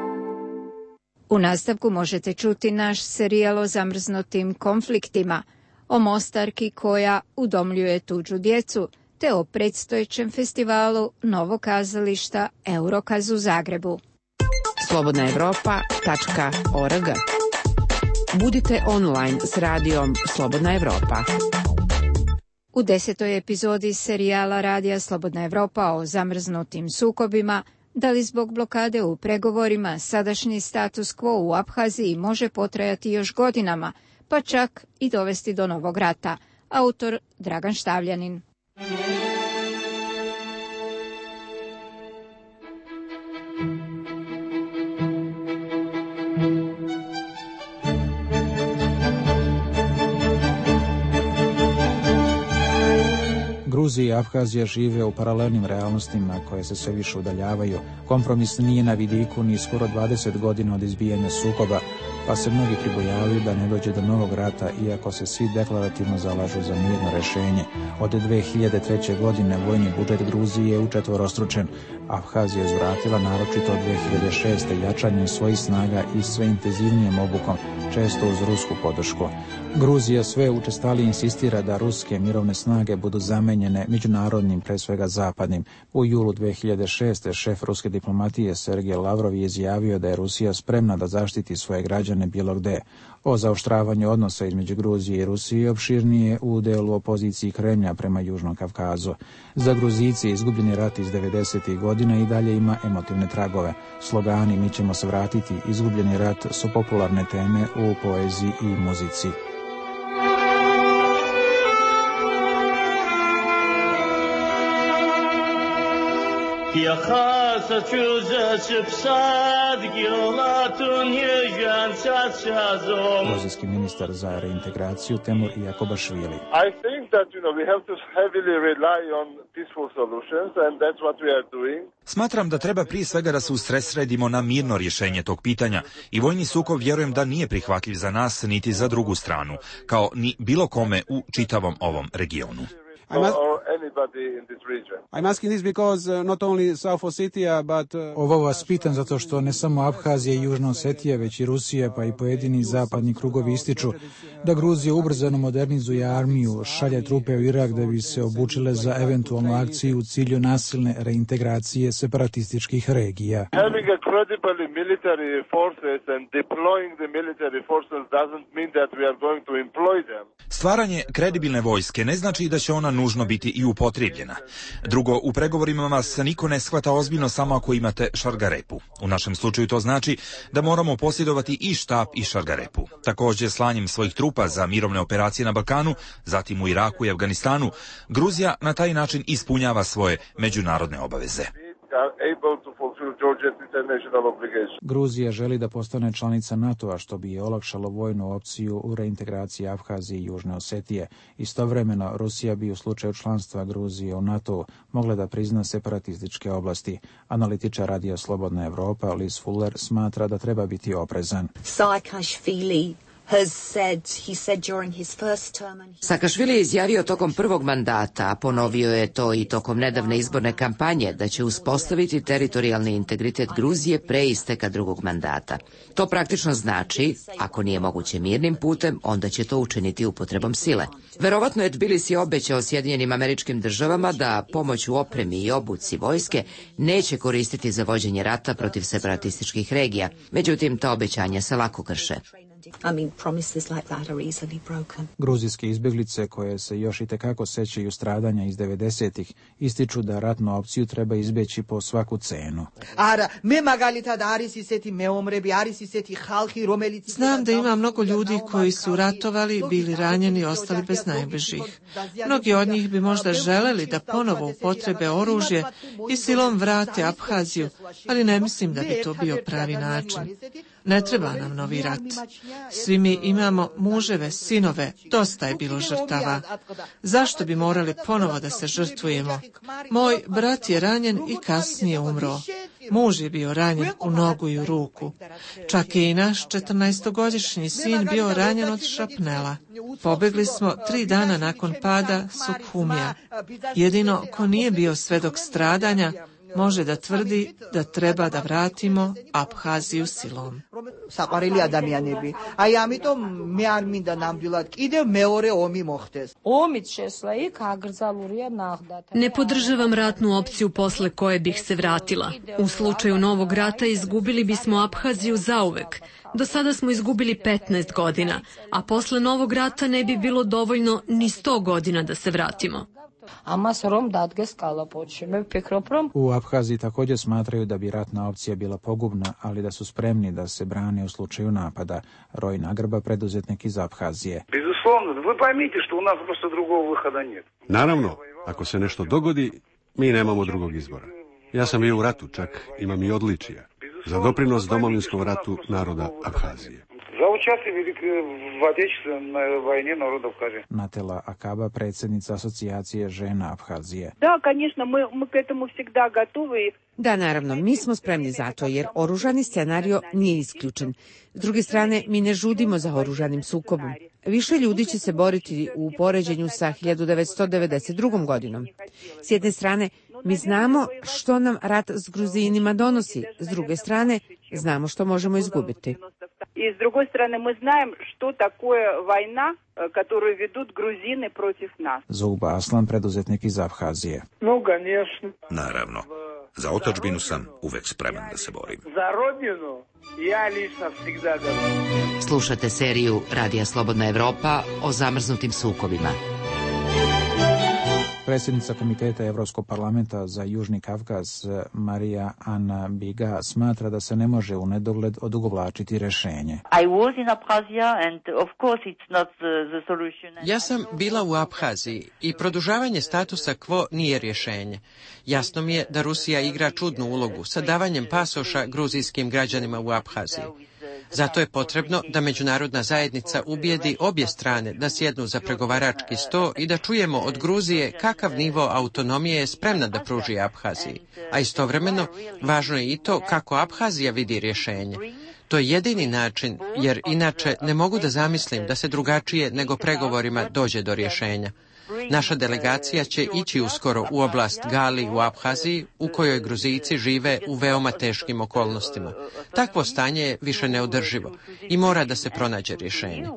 U nastavku možete čuti naš serijal o zamrznutim konfliktima, o Mostarki koja udomljuje tuđu djecu, te o predstojećem festivalu Novog kazališta Eurokaz u Zagrebu. slobodna evropa tačka org. Budite online s radijom Slobodna Evropa. U desetoj epizodi serijala Radija Slobodna Evropa o zamrznutim sukobima, da li zbog blokade u pregovorima sadašnji status quo u Abhaziji može potrajati još godinama, pa čak i dovesti do novog rata. Autor Dragan Štavljanin. Gruzija i Abhazija žive u paralelnim realnostima koje se sve više udaljavaju. Kompromis nije na vidiku ni skoro dvadeset godina od izbijanja sukoba, pa se mnogi pribojavaju da ne dođe do novog rata, iako se svi deklarativno zalažu za mirno rešenje. Od dve hiljade treće. godine vojni budžet Gruzije je učetvorostručen. Abhazija je zvratila naročito od dve hiljade šeste. jačanjem svojih snaga i sve intenzivnijim obukom, često uz rusku podršku. Gruzija sve učestalije insistira da ruske mirovne snage budu zamenjene međunarodnim, pre svega zapadnim. U julu dve hiljade šeste. šef ruske diplomatije Sergej Lavrov je izjavio da je Rusija spremna da zaštiti svoje građane bilo gde. O zaoštravanju odnosa između Gruzije i Rusije opširnije u delu opoziciji Kremlja prema Južnom Kavkazu. Za Gruzici izgubljeni rat iz devedesetih godina i dalje ima emotivne tragove. Slogani "Mi ćemo se vratiti", izgubljeni rat su popularne teme u poeziji i muzici. Gruzijski ministar za reintegraciju Temur Jakobašvili. I think that you know we have to heavily rely on peaceful solutions and that's what we are doing. Smatram da treba prije svega da se usredsredimo na mirno rješenje tog pitanja i vojni sukob vjerujem da nije prihvatljiv za nas niti za drugu stranu, kao ni bilo kome u čitavom ovom regionu. Or, or any everybody in this region. I'm asking this because uh, not only South Ossetia, but... Uh... Ovo vas pitam zato što ne samo Abhazija i Južna Osetija, već i Rusija, pa i pojedini zapadni krugovi ističu da Gruzija ubrzano modernizuje armiju, šalje trupe u Irak da bi se obučile za eventualnu akciju u cilju nasilne reintegracije separatističkih regija. Having a credible military forces and deploying the military forces doesn't mean that we are going to employ them. Stvaranje kredibilne vojske ne znači da će ona nužno biti i upotrijebljena. Drugo, u pregovorima vas niko ne shvata ozbiljno samo ako imate šargarepu. U našem slučaju to znači da moramo posjedovati i štab i šargarepu. Također, slanjem svojih trupa za mirovne operacije na Balkanu, zatim u Iraku i Afganistanu, Gruzija na taj način ispunjava svoje međunarodne obaveze. Gruzija želi da postane članica NATO-a, što bi je olakšalo vojnu opciju u reintegraciji Abhazije i Južne Osetije. Istovremeno, Rusija bi u slučaju članstva Gruzije u NATO mogla da prizna separatističke oblasti. Analitičar Radija Slobodna Evropa Liz Fuller smatra da treba biti oprezan. Saakashvili has said, he said during his first term and... Saakašvili je izjavio tokom prvog mandata, a ponovio je to i tokom nedavne izborne kampanje, da će uspostaviti teritorijalni integritet Gruzije pre isteka drugog mandata. To praktično znači, ako nije moguće mirnim putem, onda će to učiniti upotrebom sile. Verovatno je Tbilisi obećao Sjedinjenim Američkim Državama da pomoć u opremi i obuci vojske neće koristiti za vođenje rata protiv separatističkih regija. Međutim, ta obećanja se lako krše. I mean, promises like that are easily broken. Gruzijske izbjeglice, koje se još i tekako sećaju stradanja iz devedesetih, ističu da ratnu opciju treba izbjeći po svaku cenu. Znam da ima mnogo ljudi koji su ratovali, bili ranjeni i ostali bez najbližih. Mnogi od njih bi možda želeli da ponovo upotrebe oružje i silom vrate Abhaziju, ali ne mislim da bi to bio pravi način. Ne treba nam novi rat. Svi mi imamo muževe, sinove, dosta je bilo žrtava. Zašto bi morali ponovo da se žrtvujemo? Moj brat je ranjen i kasnije umro. Muž je bio ranjen u nogu i u ruku. Čak je i naš četrnaestogodišnji sin bio ranjen od šrapnela. Pobegli smo tri dana nakon pada Sukhumija. Jedino ko nije bio svedok stradanja može da tvrdi da treba da vratimo Abhaziju silom. Ne podržavam ratnu opciju posle koje bih se vratila. U slučaju novog rata izgubili bismo Abhaziju zauvek. Do sada smo izgubili petnaest godina, a posle novog rata ne bi bilo dovoljno ni sto godina da se vratimo. U Abhaziji također smatraju da bi ratna opcija bila pogubna, ali da su spremni da se brane u slučaju napada. Roj Nagrba, preduzetnik iz Abhazije. Naravno, ako se nešto dogodi, mi nemamo drugog izbora. Ja sam bio u ratu, čak imam i odličija za doprinos domovinskom ratu naroda Abhazije. Natela Akaba, predsjednica asocijacije žena Abhazije. Da, конечно, мы, мы к этому всегда готовы. Da, naravno, mi smo spremni za to, jer oružani scenario nije isključen. S druge strane, mi ne žudimo za oružanim sukobom. Više ljudi će se boriti u poređenju sa hiljadu devetsto devedeset drugom godinom. S jedne strane, mi znamo što nam rat s Gruzinima donosi. S druge strane, znamo što možemo izgubiti. И с другой стороны, мы знаем, что такое война, которую ведут грузины против нас. Zuba Aslan, preduzetnik iz Abhazije. Ну, конечно. Naravno. Za otadžbinu sam uvek spreman da se borim. За родину я лично всегда готов. Slušate seriju Radija Slobodna Evropa o zamrznutim sukobima. Predsjednica Komiteta Evropskog parlamenta za Južni Kavkaz, Marija Ana Biga, smatra da se ne može u nedogled odugovlačiti rješenje. Ja sam bila u Abhaziji i produžavanje statusa quo nije rješenje. Jasno mi je da Rusija igra čudnu ulogu sa davanjem pasoša gruzijskim građanima u Abhaziji. Zato je potrebno da međunarodna zajednica ubijedi obje strane da sjednu za pregovarački sto i da čujemo od Gruzije kakav nivo autonomije je spremna da pruži Abhaziji. A istovremeno, važno je i to kako Abhazija vidi rješenje. To je jedini način, jer inače ne mogu da zamislim da se drugačije nego pregovorima dođe do rješenja. Naša delegacija će ići uskoro u oblast Gali u Abhaziji, u kojoj Gruzijci žive u veoma teškim okolnostima. Takvo stanje je više neodrživo i mora da se pronađe rješenje.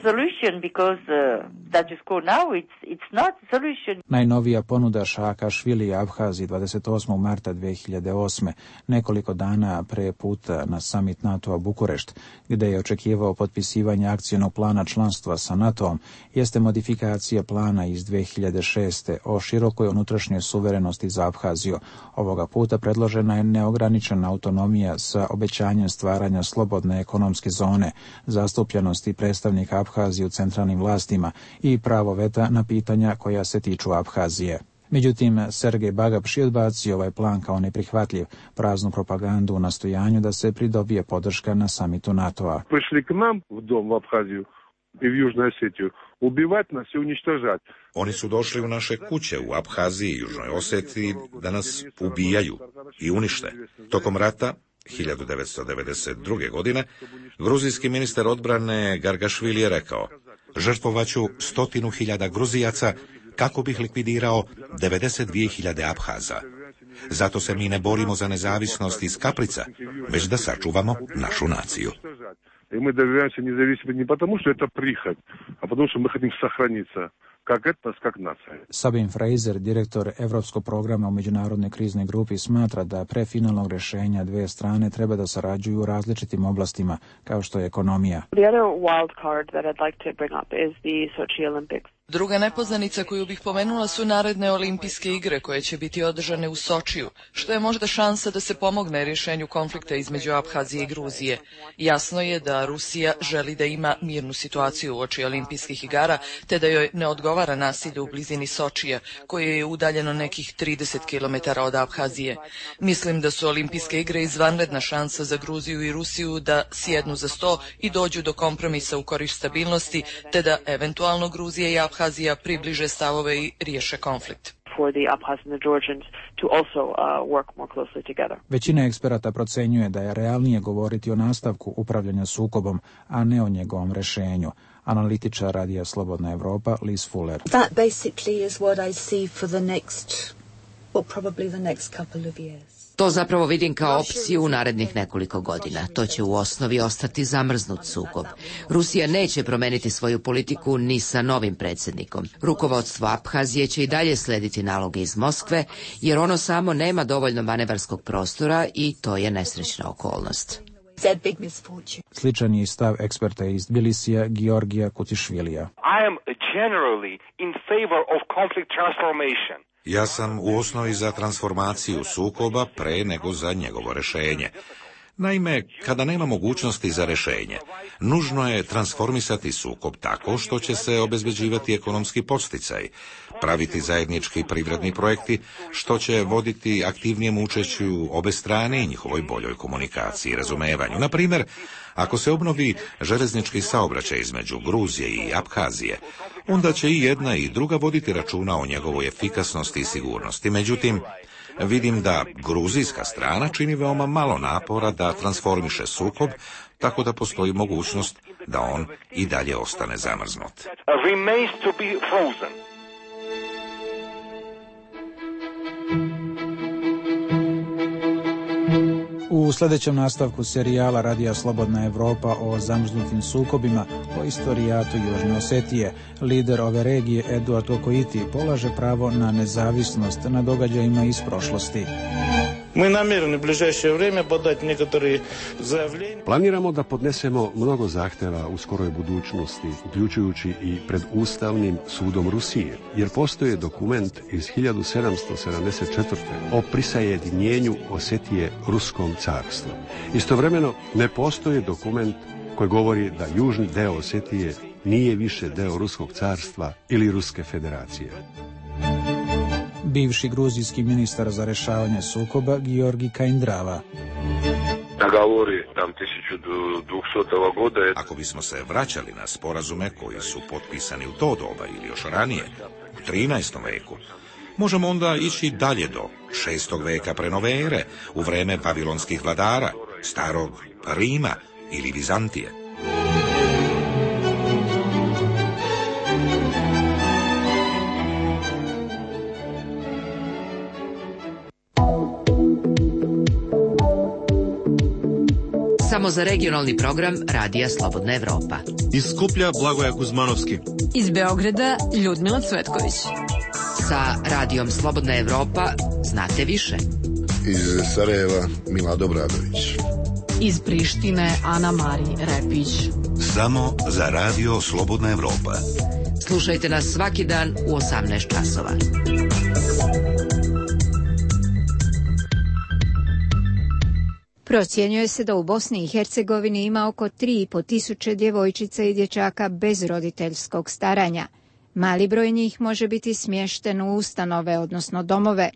Najnovija ponuda Saakašvili Abhaziji dvadeset osmog marta dve hiljade osme, nekoliko dana pre puta na summit NATO-a Bukurešt, gde je očekivao potpisivanje akcijnog plana članstva sa NATO-om, jeste modifikacija plana iz dve hiljade šeste o širokoj unutrašnjoj suverenosti za Abhaziju. Ovoga puta predložena je neograničena autonomija sa obećanjem stvaranja slobodne ekonomske zone, zastupljenosti predstavnika Abhazije u centralnim vlastima i pravo veta na pitanja koja se tiču Abhazije. Međutim, Sergej Bagapš je odbacio ovaj plan kao neprihvatljiv, praznu propagandu u nastojanju da se pridobije podrška na samitu NATO-a. Prišli k nam u dom u Abhaziju i u Južnu Osetiju, ubivati nas i uništažati. Oni su došli u naše kuće u Abhaziji i Južnoj Osetiji da nas ubijaju i unište. Tokom rata hiljadu devetsto devedeset druge. godine gruzijski ministar odbrane Gargašvili je rekao: žrtvovaću stotinu hiljada Gruzijaca kako bih likvidirao devedeset dvije hiljade Abhaza. Zato se mi ne borimo za nezavisnost iz kaprica, već da sačuvamo našu naciju. I mi dobivamo nezavisnost ne потому, što je to prihod, a потому, što mi хотим сохраниться. Как etnos, как nacija. Sabin Fraser, direktor Evropskog programa u međunarodnoj kriznoj grupi, smatra da pre finalnog rješenja dve strane treba da sarađuju u različitim oblastima, kao što je ekonomija. Druga nepoznanica koju bih pomenula su naredne olimpijske igre koje će biti održane u Sočiju, što je možda šansa da se pomogne rješenju konflikta između Abhazije i Gruzije. Jasno je da Rusija želi da ima mirnu situaciju uoči olimpijskih igara, te da joj ne odgovara nasilje u blizini Sočija, koje je udaljeno nekih trideset kilometara od Abhazije. Mislim da su olimpijske igre izvanredna šansa za Gruziju i Rusiju da sjednu za sto i dođu do kompromisa u korist stabilnosti, te da eventualno Gruzija i Abhazija približe stavove i riješe konflikt. Većina eksperata procenjuje da je realnije govoriti o nastavku upravljanja sukobom, a ne o njegovom rešenju. Analitičar Radija Slobodna Evropa Liz Fuller. That basically is what I see for the next, well, probably the next couple of years. To zapravo vidim kao opciju u narednih nekoliko godina. To će u osnovi ostati zamrznut sukob. Rusija neće promeniti svoju politiku ni sa novim predsjednikom. Rukovodstvo Abhazije će i dalje slediti naloge iz Moskve, jer ono samo nema dovoljno manevarskog prostora i to je nesrećna okolnost. Sličan je i stav eksperta iz Tbilisija Georgija Kutišvilija. I am generally in favor of conflict transformation. Ja sam u osnovi za transformaciju sukoba pre nego za njegovo rešenje. Naime, kada nema mogućnosti za rešenje, nužno je transformisati sukob tako što će se obezbeđivati ekonomski podsticaj, praviti zajednički privredni projekti, što će voditi aktivnijem učešću obe strane i njihovoj boljoj komunikaciji i razumevanju. Na primjer, ako se obnovi železnički saobraćaj između Gruzije i Abhazije, onda će i jedna i druga voditi računa o njegovoj efikasnosti i sigurnosti. Međutim, vidim da gruzijska strana čini veoma malo napora da transformiše sukob, tako da postoji mogućnost da on i dalje ostane zamrznut. U sljedećem nastavku serijala Radija Slobodna Evropa o zamrznutim sukobima, o istorijatu Južne Osetije, lider ove regije Eduard Okoiti polaže pravo na nezavisnost na događajima iz prošlosti. Planiramo da podnesemo mnogo zahteva u skoroj budućnosti, uključujući i pred Ustavnim sudom Rusije, jer postoji dokument iz hiljadu sedamsto sedamdeset četvrte. o prisajedinjenju Osetije Ruskom carstvu. Istovremeno ne postoji dokument koji govori da južni deo Osetije nije više deo Ruskog carstva ili Ruske federacije. Bivši gruzijski ministar za rešavanje sukoba Georgi Kaindrava. Ako bismo se vraćali na sporazume koji su potpisani u to doba ili još ranije, u trinaestom veku, možemo onda ići dalje do šestog veka pre nove ere, u vreme babilonskih vladara, starog Rima ili Vizantije. Samo za regionalni program Radija Slobodna Evropa. Iz Skuplja Blagoja Kuzmanovski. Iz Beograda Ljudmila Cvetković. Sa Radijom Slobodna Evropa znate više. Iz Sarajeva Mila Dobradović. Iz Prištine Ana Mari Repić. Samo za Radio Slobodna Evropa. Slušajte nas svaki dan u osamnaest časova. Procjenjuje se da u Bosni i Hercegovini ima oko tri i po tisuće djevojčica i dječaka bez roditeljskog staranja. Mali broj njih može biti smješten u ustanove, odnosno domove.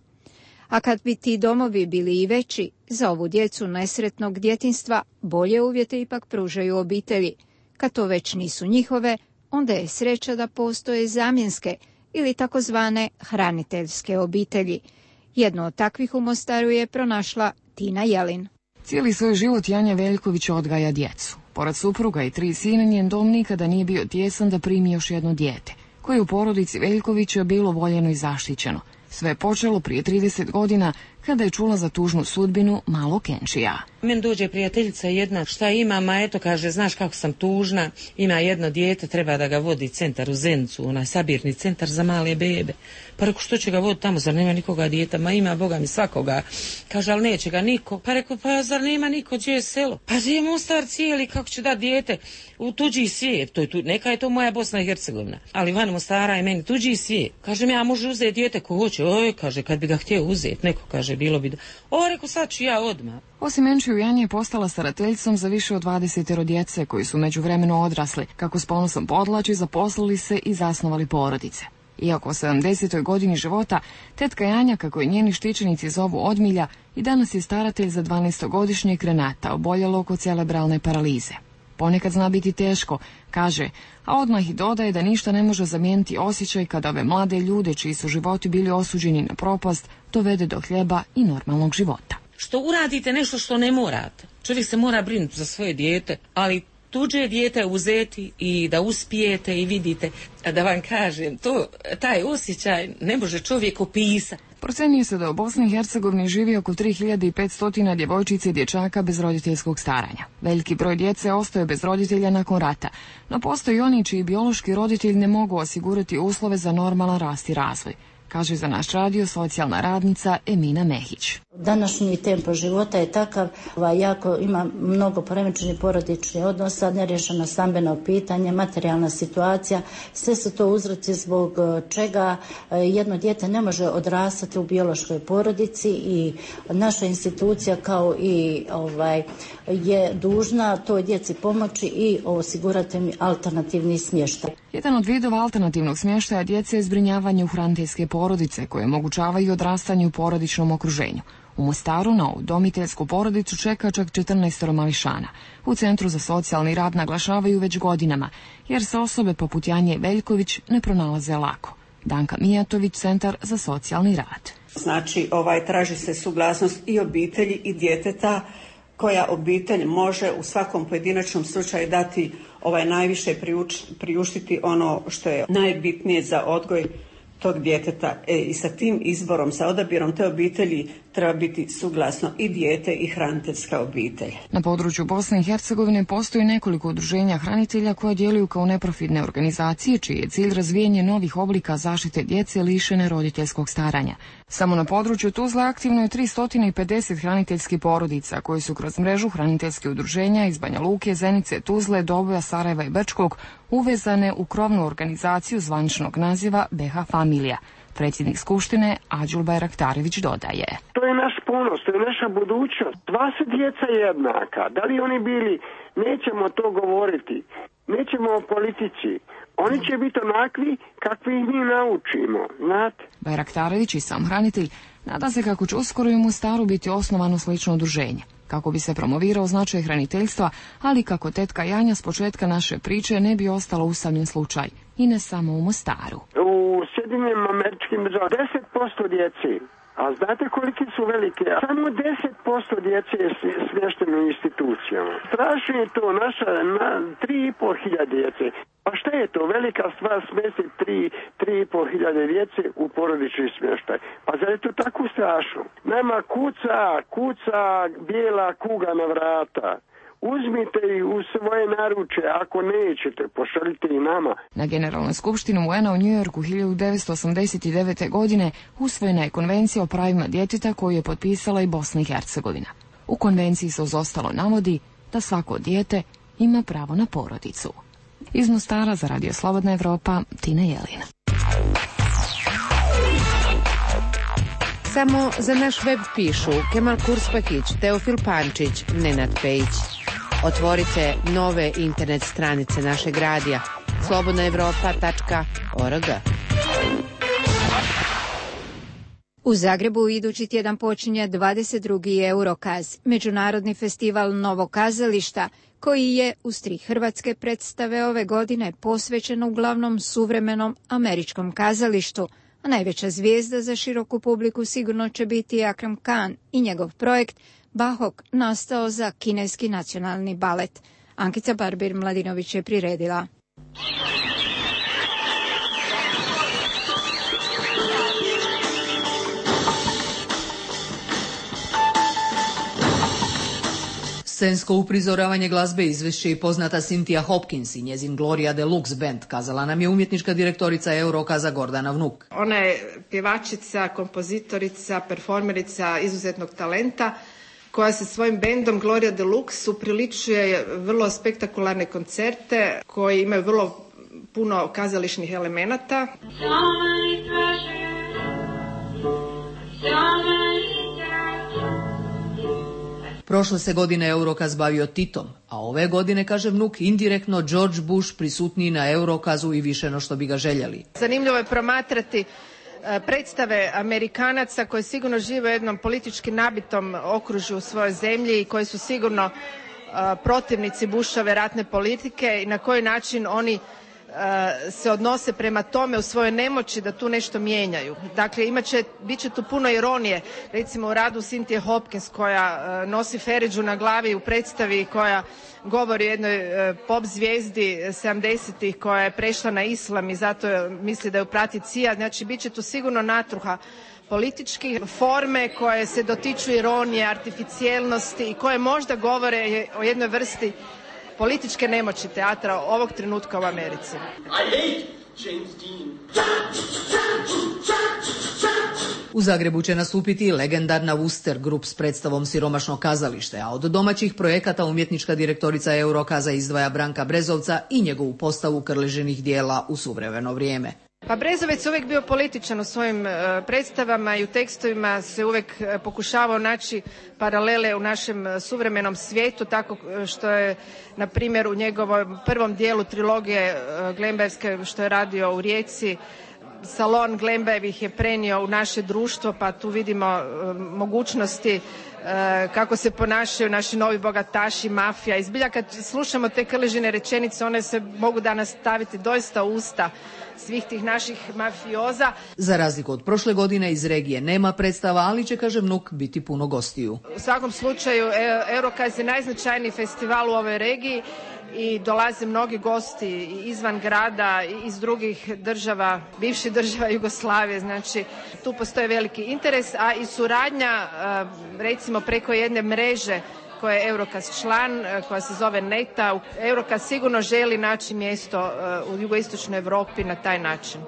A kad bi ti domovi bili i veći, za ovu djecu nesretnog djetinjstva bolje uvjete ipak pružaju obitelji. Kad to već nisu njihove, onda je sreća da postoje zamjenske ili takozvane hraniteljske obitelji. Jednu od takvih u Mostaru je pronašla Tina Jelin. Cijeli svoj život Janja Veljković odgaja djecu. Pored supruga i tri sina, njen dom nikada nije bio tjesan da primi još jedno dijete, koje u porodici Veljkovića bilo voljeno i zaštićeno. Sve je počelo prije trideset godina, kada je čula za tužnu sudbinu malo Kenčija. Meni dođe prijateljica jedna, šta imam, a eto kaže, znaš kako sam tužna, ima jedno dijete, treba da ga vodi centar u Zencu, onaj sabirni centar za male bebe. Pa reko, što će ga voditi tamo, zar nema nikoga dijeta? Ma ima, Boga mi, svakoga. Kaže, ali neće ga niko. Pa reko, pa zar nema niko, gdje je selo? Pa gdje je Mostar cijeli, kako će dati dijete u tuđi svijet? To je tu, neka je to moja Bosna i Hercegovina, ali van Mostara je meni tuđi svijet. Kaže mi, ja može uzeti dijete ko hoće. Oj, kaže, kad bi ga htio uzeti, neko kaže, bilo bi da... O, reko, sad ću ja odmah. Osim Enčiju, Janja je postala starateljicom za više od dvadesetero djece koji su međuvremeno odrasli, kako s ponosom podlači, zaposlili se i zasnovali porodice. Iako u sedamdesetoj godini života, tetka Janja, kako je njeni štićenici zovu Odmilja, i danas je staratelj za dvanaestogodišnjeg Renata, oboljelog od cerebralne paralize. Ponekad zna biti teško, kaže, a odmah i dodaje da ništa ne može zamijeniti osjećaj kada ove mlade ljude, čiji su životi bili osuđeni na propast, dovede do hljeba i normalnog života. Što uradite nešto što ne morate. Čovjek se mora brinuti za svoje dijete, ali tuđe dijete uzeti i da uspijete i vidite, da vam kažem, to, taj osjećaj ne može čovjek opisati. Procenjuje se da u Bosni i Hercegovini živi oko tri hiljade petsto djevojčica i dječaka bez roditeljskog staranja. Veliki broj djece ostaje bez roditelja nakon rata, no postoji oni čiji biološki roditelji ne mogu osigurati uslove za normalan rast i razvoj, kaže za naš radio socijalna radnica Emina Mehić. Današnji tempo života je takav, jako ima mnogo poremećenih porodičnih odnosa, nerješeno stambeno pitanje, materijalna situacija, sve su to uzroci zbog čega jedno dijete ne može odrastati u biološkoj porodici i naša institucija kao i ovaj, je dužna toj djeci pomoći i osigurati mi alternativni smještaj. Jedan od vidova alternativnog smještaja djece je zbrinjavanje u hraniteljske porodice koje omogućavaju odrastanje u porodičnom okruženju. U Mostaru na udomiteljsku porodicu čeka čak četrnaest mališana. U Centru za socijalni rad naglašavaju već godinama, jer se osobe poput Janje Veljković ne pronalaze lako. Danka Mijatović, Centar za socijalni rad. Znači, ovaj traži se suglasnost i obitelji i djeteta, koja obitelj može u svakom pojedinačnom slučaju dati ovaj najviše priuč, priuštiti ono što je najbitnije za odgoj tog djeteta. E, i sa tim izborom, sa odabirom te obitelji treba biti suglasno i dijete i hraniteljska obitelj. Na području Bosne i Hercegovine postoji nekoliko udruženja hranitelja koja djeluju kao neprofitne organizacije, čiji je cilj razvijanje novih oblika zaštite djece lišene roditeljskog staranja. Samo na području Tuzle aktivno je tristo pedeset hraniteljskih porodica koji su kroz mrežu hraniteljskih udruženja iz Banja Luke, Zenice, Tuzle, Doboja, Sarajeva i Brčkog uvezane u krovnu organizaciju zvaničnog naziva B H Familija. Predsjednik Skupštine Ađul Bajraktarević dodaje. To je naš ponos, to je naša budućnost. Dva su djeca jednaka. Da li oni bili, nećemo to govoriti. Nećemo o politici. Oni će biti onakvi kakvi ih mi naučimo, znate. Bajraktarević i sam hranitelj nada se kako će uskoro i u Mostaru biti osnovano slično udruženje, kako bi se promovirao značaj hraniteljstva, ali kako tetka Janja s početka naše priče ne bi ostala usamljen slučaj. I ne samo u Mostaru. U Sjedinjenim Američkim Državama deset posto djece, a znate koliki su velike? Samo deset posto djece je smješteno u institucijama. Strašno je to, naša na, tri i pol hiljade djece. Pa šta je to? Velika stvar smjestiti tri, tri i pol hiljade djece u porodični smještaj. Pa zar je to tako strašno? Nama kuca, kuca bijela kuga na vrata. uzmite ih u svoje naručje, ako nećete, pošaljite i nama. Na Generalnoj skupštini U N A u Njujorku hiljadu devetsto osamdeset devete. godine usvojena je Konvencija o pravima djeteta koju je potpisala i Bosna i Hercegovina. U konvenciji se uz ostalo navodi da svako dijete ima pravo na porodicu. Iz Mostara za Radio Slobodna Evropa, Tina Jelina. Samo za naš web pišu Kemal Kurspakić, Teofil Pančić, Nenad Pejić. Otvorite nove internet stranice našeg radija slobodna evropa tačka org. U Zagrebu idući tjedan počinje dvadeset drugi Eurokaz, međunarodni festival novog kazališta, koji je uz tri hrvatske predstave ove godine posvećen uglavnom suvremenom američkom kazalištu, a najveća zvijezda za široku publiku sigurno će biti Akram Khan i njegov projekt Bahok, nastao za kineski nacionalni balet. Ankica Barbir-Mladinović je priredila. Scensko uprizoravanje glazbe izvešće i poznata Cynthia Hopkins i njezin Gloria Deluxe band, kazala nam je umjetnička direktorica Eurokaza Gordana Vnuk. Ona je pjevačica, kompozitorica, performerica izuzetnog talenta koja se svojim bendom Gloria Deluxe upriličuje vrlo spektakularne koncerte koji imaju vrlo puno kazališnih elemenata. Prošle se godine Eurokaz bavio Titom, a ove godine, kaže Vnuk, indirektno George Bush prisutniji na Eurokazu i više no što bi ga željeli. Zanimljivo je promatrati predstave Amerikanaca koji sigurno žive u jednom politički nabitom okružju u svojoj zemlji i koji su sigurno protivnici Bushove ratne politike i na koji način oni se odnose prema tome u svojoj nemoći da tu nešto mijenjaju. Dakle, imat će, bit će tu puno ironije, recimo u radu Cynthia Hopkins koja nosi feridžu na glavi u predstavi koja govori o jednoj pop zvijezdi sedamdesetih koja je prešla na islam i zato misli da ju prati C I A. Znači, bit će tu sigurno natruha političkih forme koje se dotiču ironije, artificijelnosti i koje možda govore o jednoj vrsti političke nemoći teatra ovog trenutka u Americi. U Zagrebu će nastupiti i legendarna Wooster Group s predstavom Siromašno kazalište, a od domaćih projekata umjetnička direktorica Eurokaza izdvaja Branka Brezovca i njegovu postavu krleženih dijela u suvremeno vrijeme. Pa Brezovec je uvijek bio političan u svojim uh, predstavama i u tekstovima se uvijek uh, pokušavao naći paralele u našem uh, suvremenom svijetu, tako što je, na primjer, u njegovom prvom dijelu trilogije uh, Glembajevske, što je radio u Rijeci, salon Glembajevih je prenio u naše društvo, pa tu vidimo uh, mogućnosti uh, kako se ponašaju naši novi bogataši, mafija. I zbilja kad slušamo te krležine rečenice, one se mogu danas staviti doista u usta svih tih naših mafioza. Za razliku od prošle godine iz regije nema predstava, ali će, kaže Vnuk, biti puno gostiju. U svakom slučaju Eurokaz je najznačajniji festival u ovoj regiji i dolaze mnogi gosti izvan grada i iz drugih država, bivših država Jugoslavije, znači tu postoji veliki interes, a i suradnja recimo preko jedne mreže koja je Eurokaz član, koja se zove Neta. Eurokaz sigurno želi naći mjesto u jugoistočnoj Europi na taj način.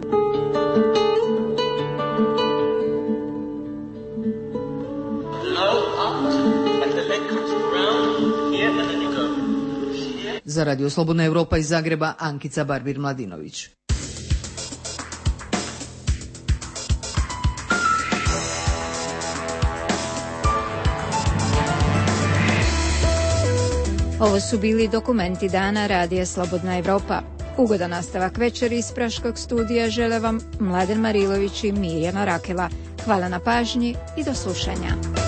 Za Radio Slobodna Evropa iz Zagreba, Ankica Barbir-Mladinović. Ovo su bili dokumenti dana Radija Slobodna Evropa. Ugodan nastavak večeri iz Praškog studija žele vam Mladen Marilović i Mirjana Rakela. Hvala na pažnji i do slušanja.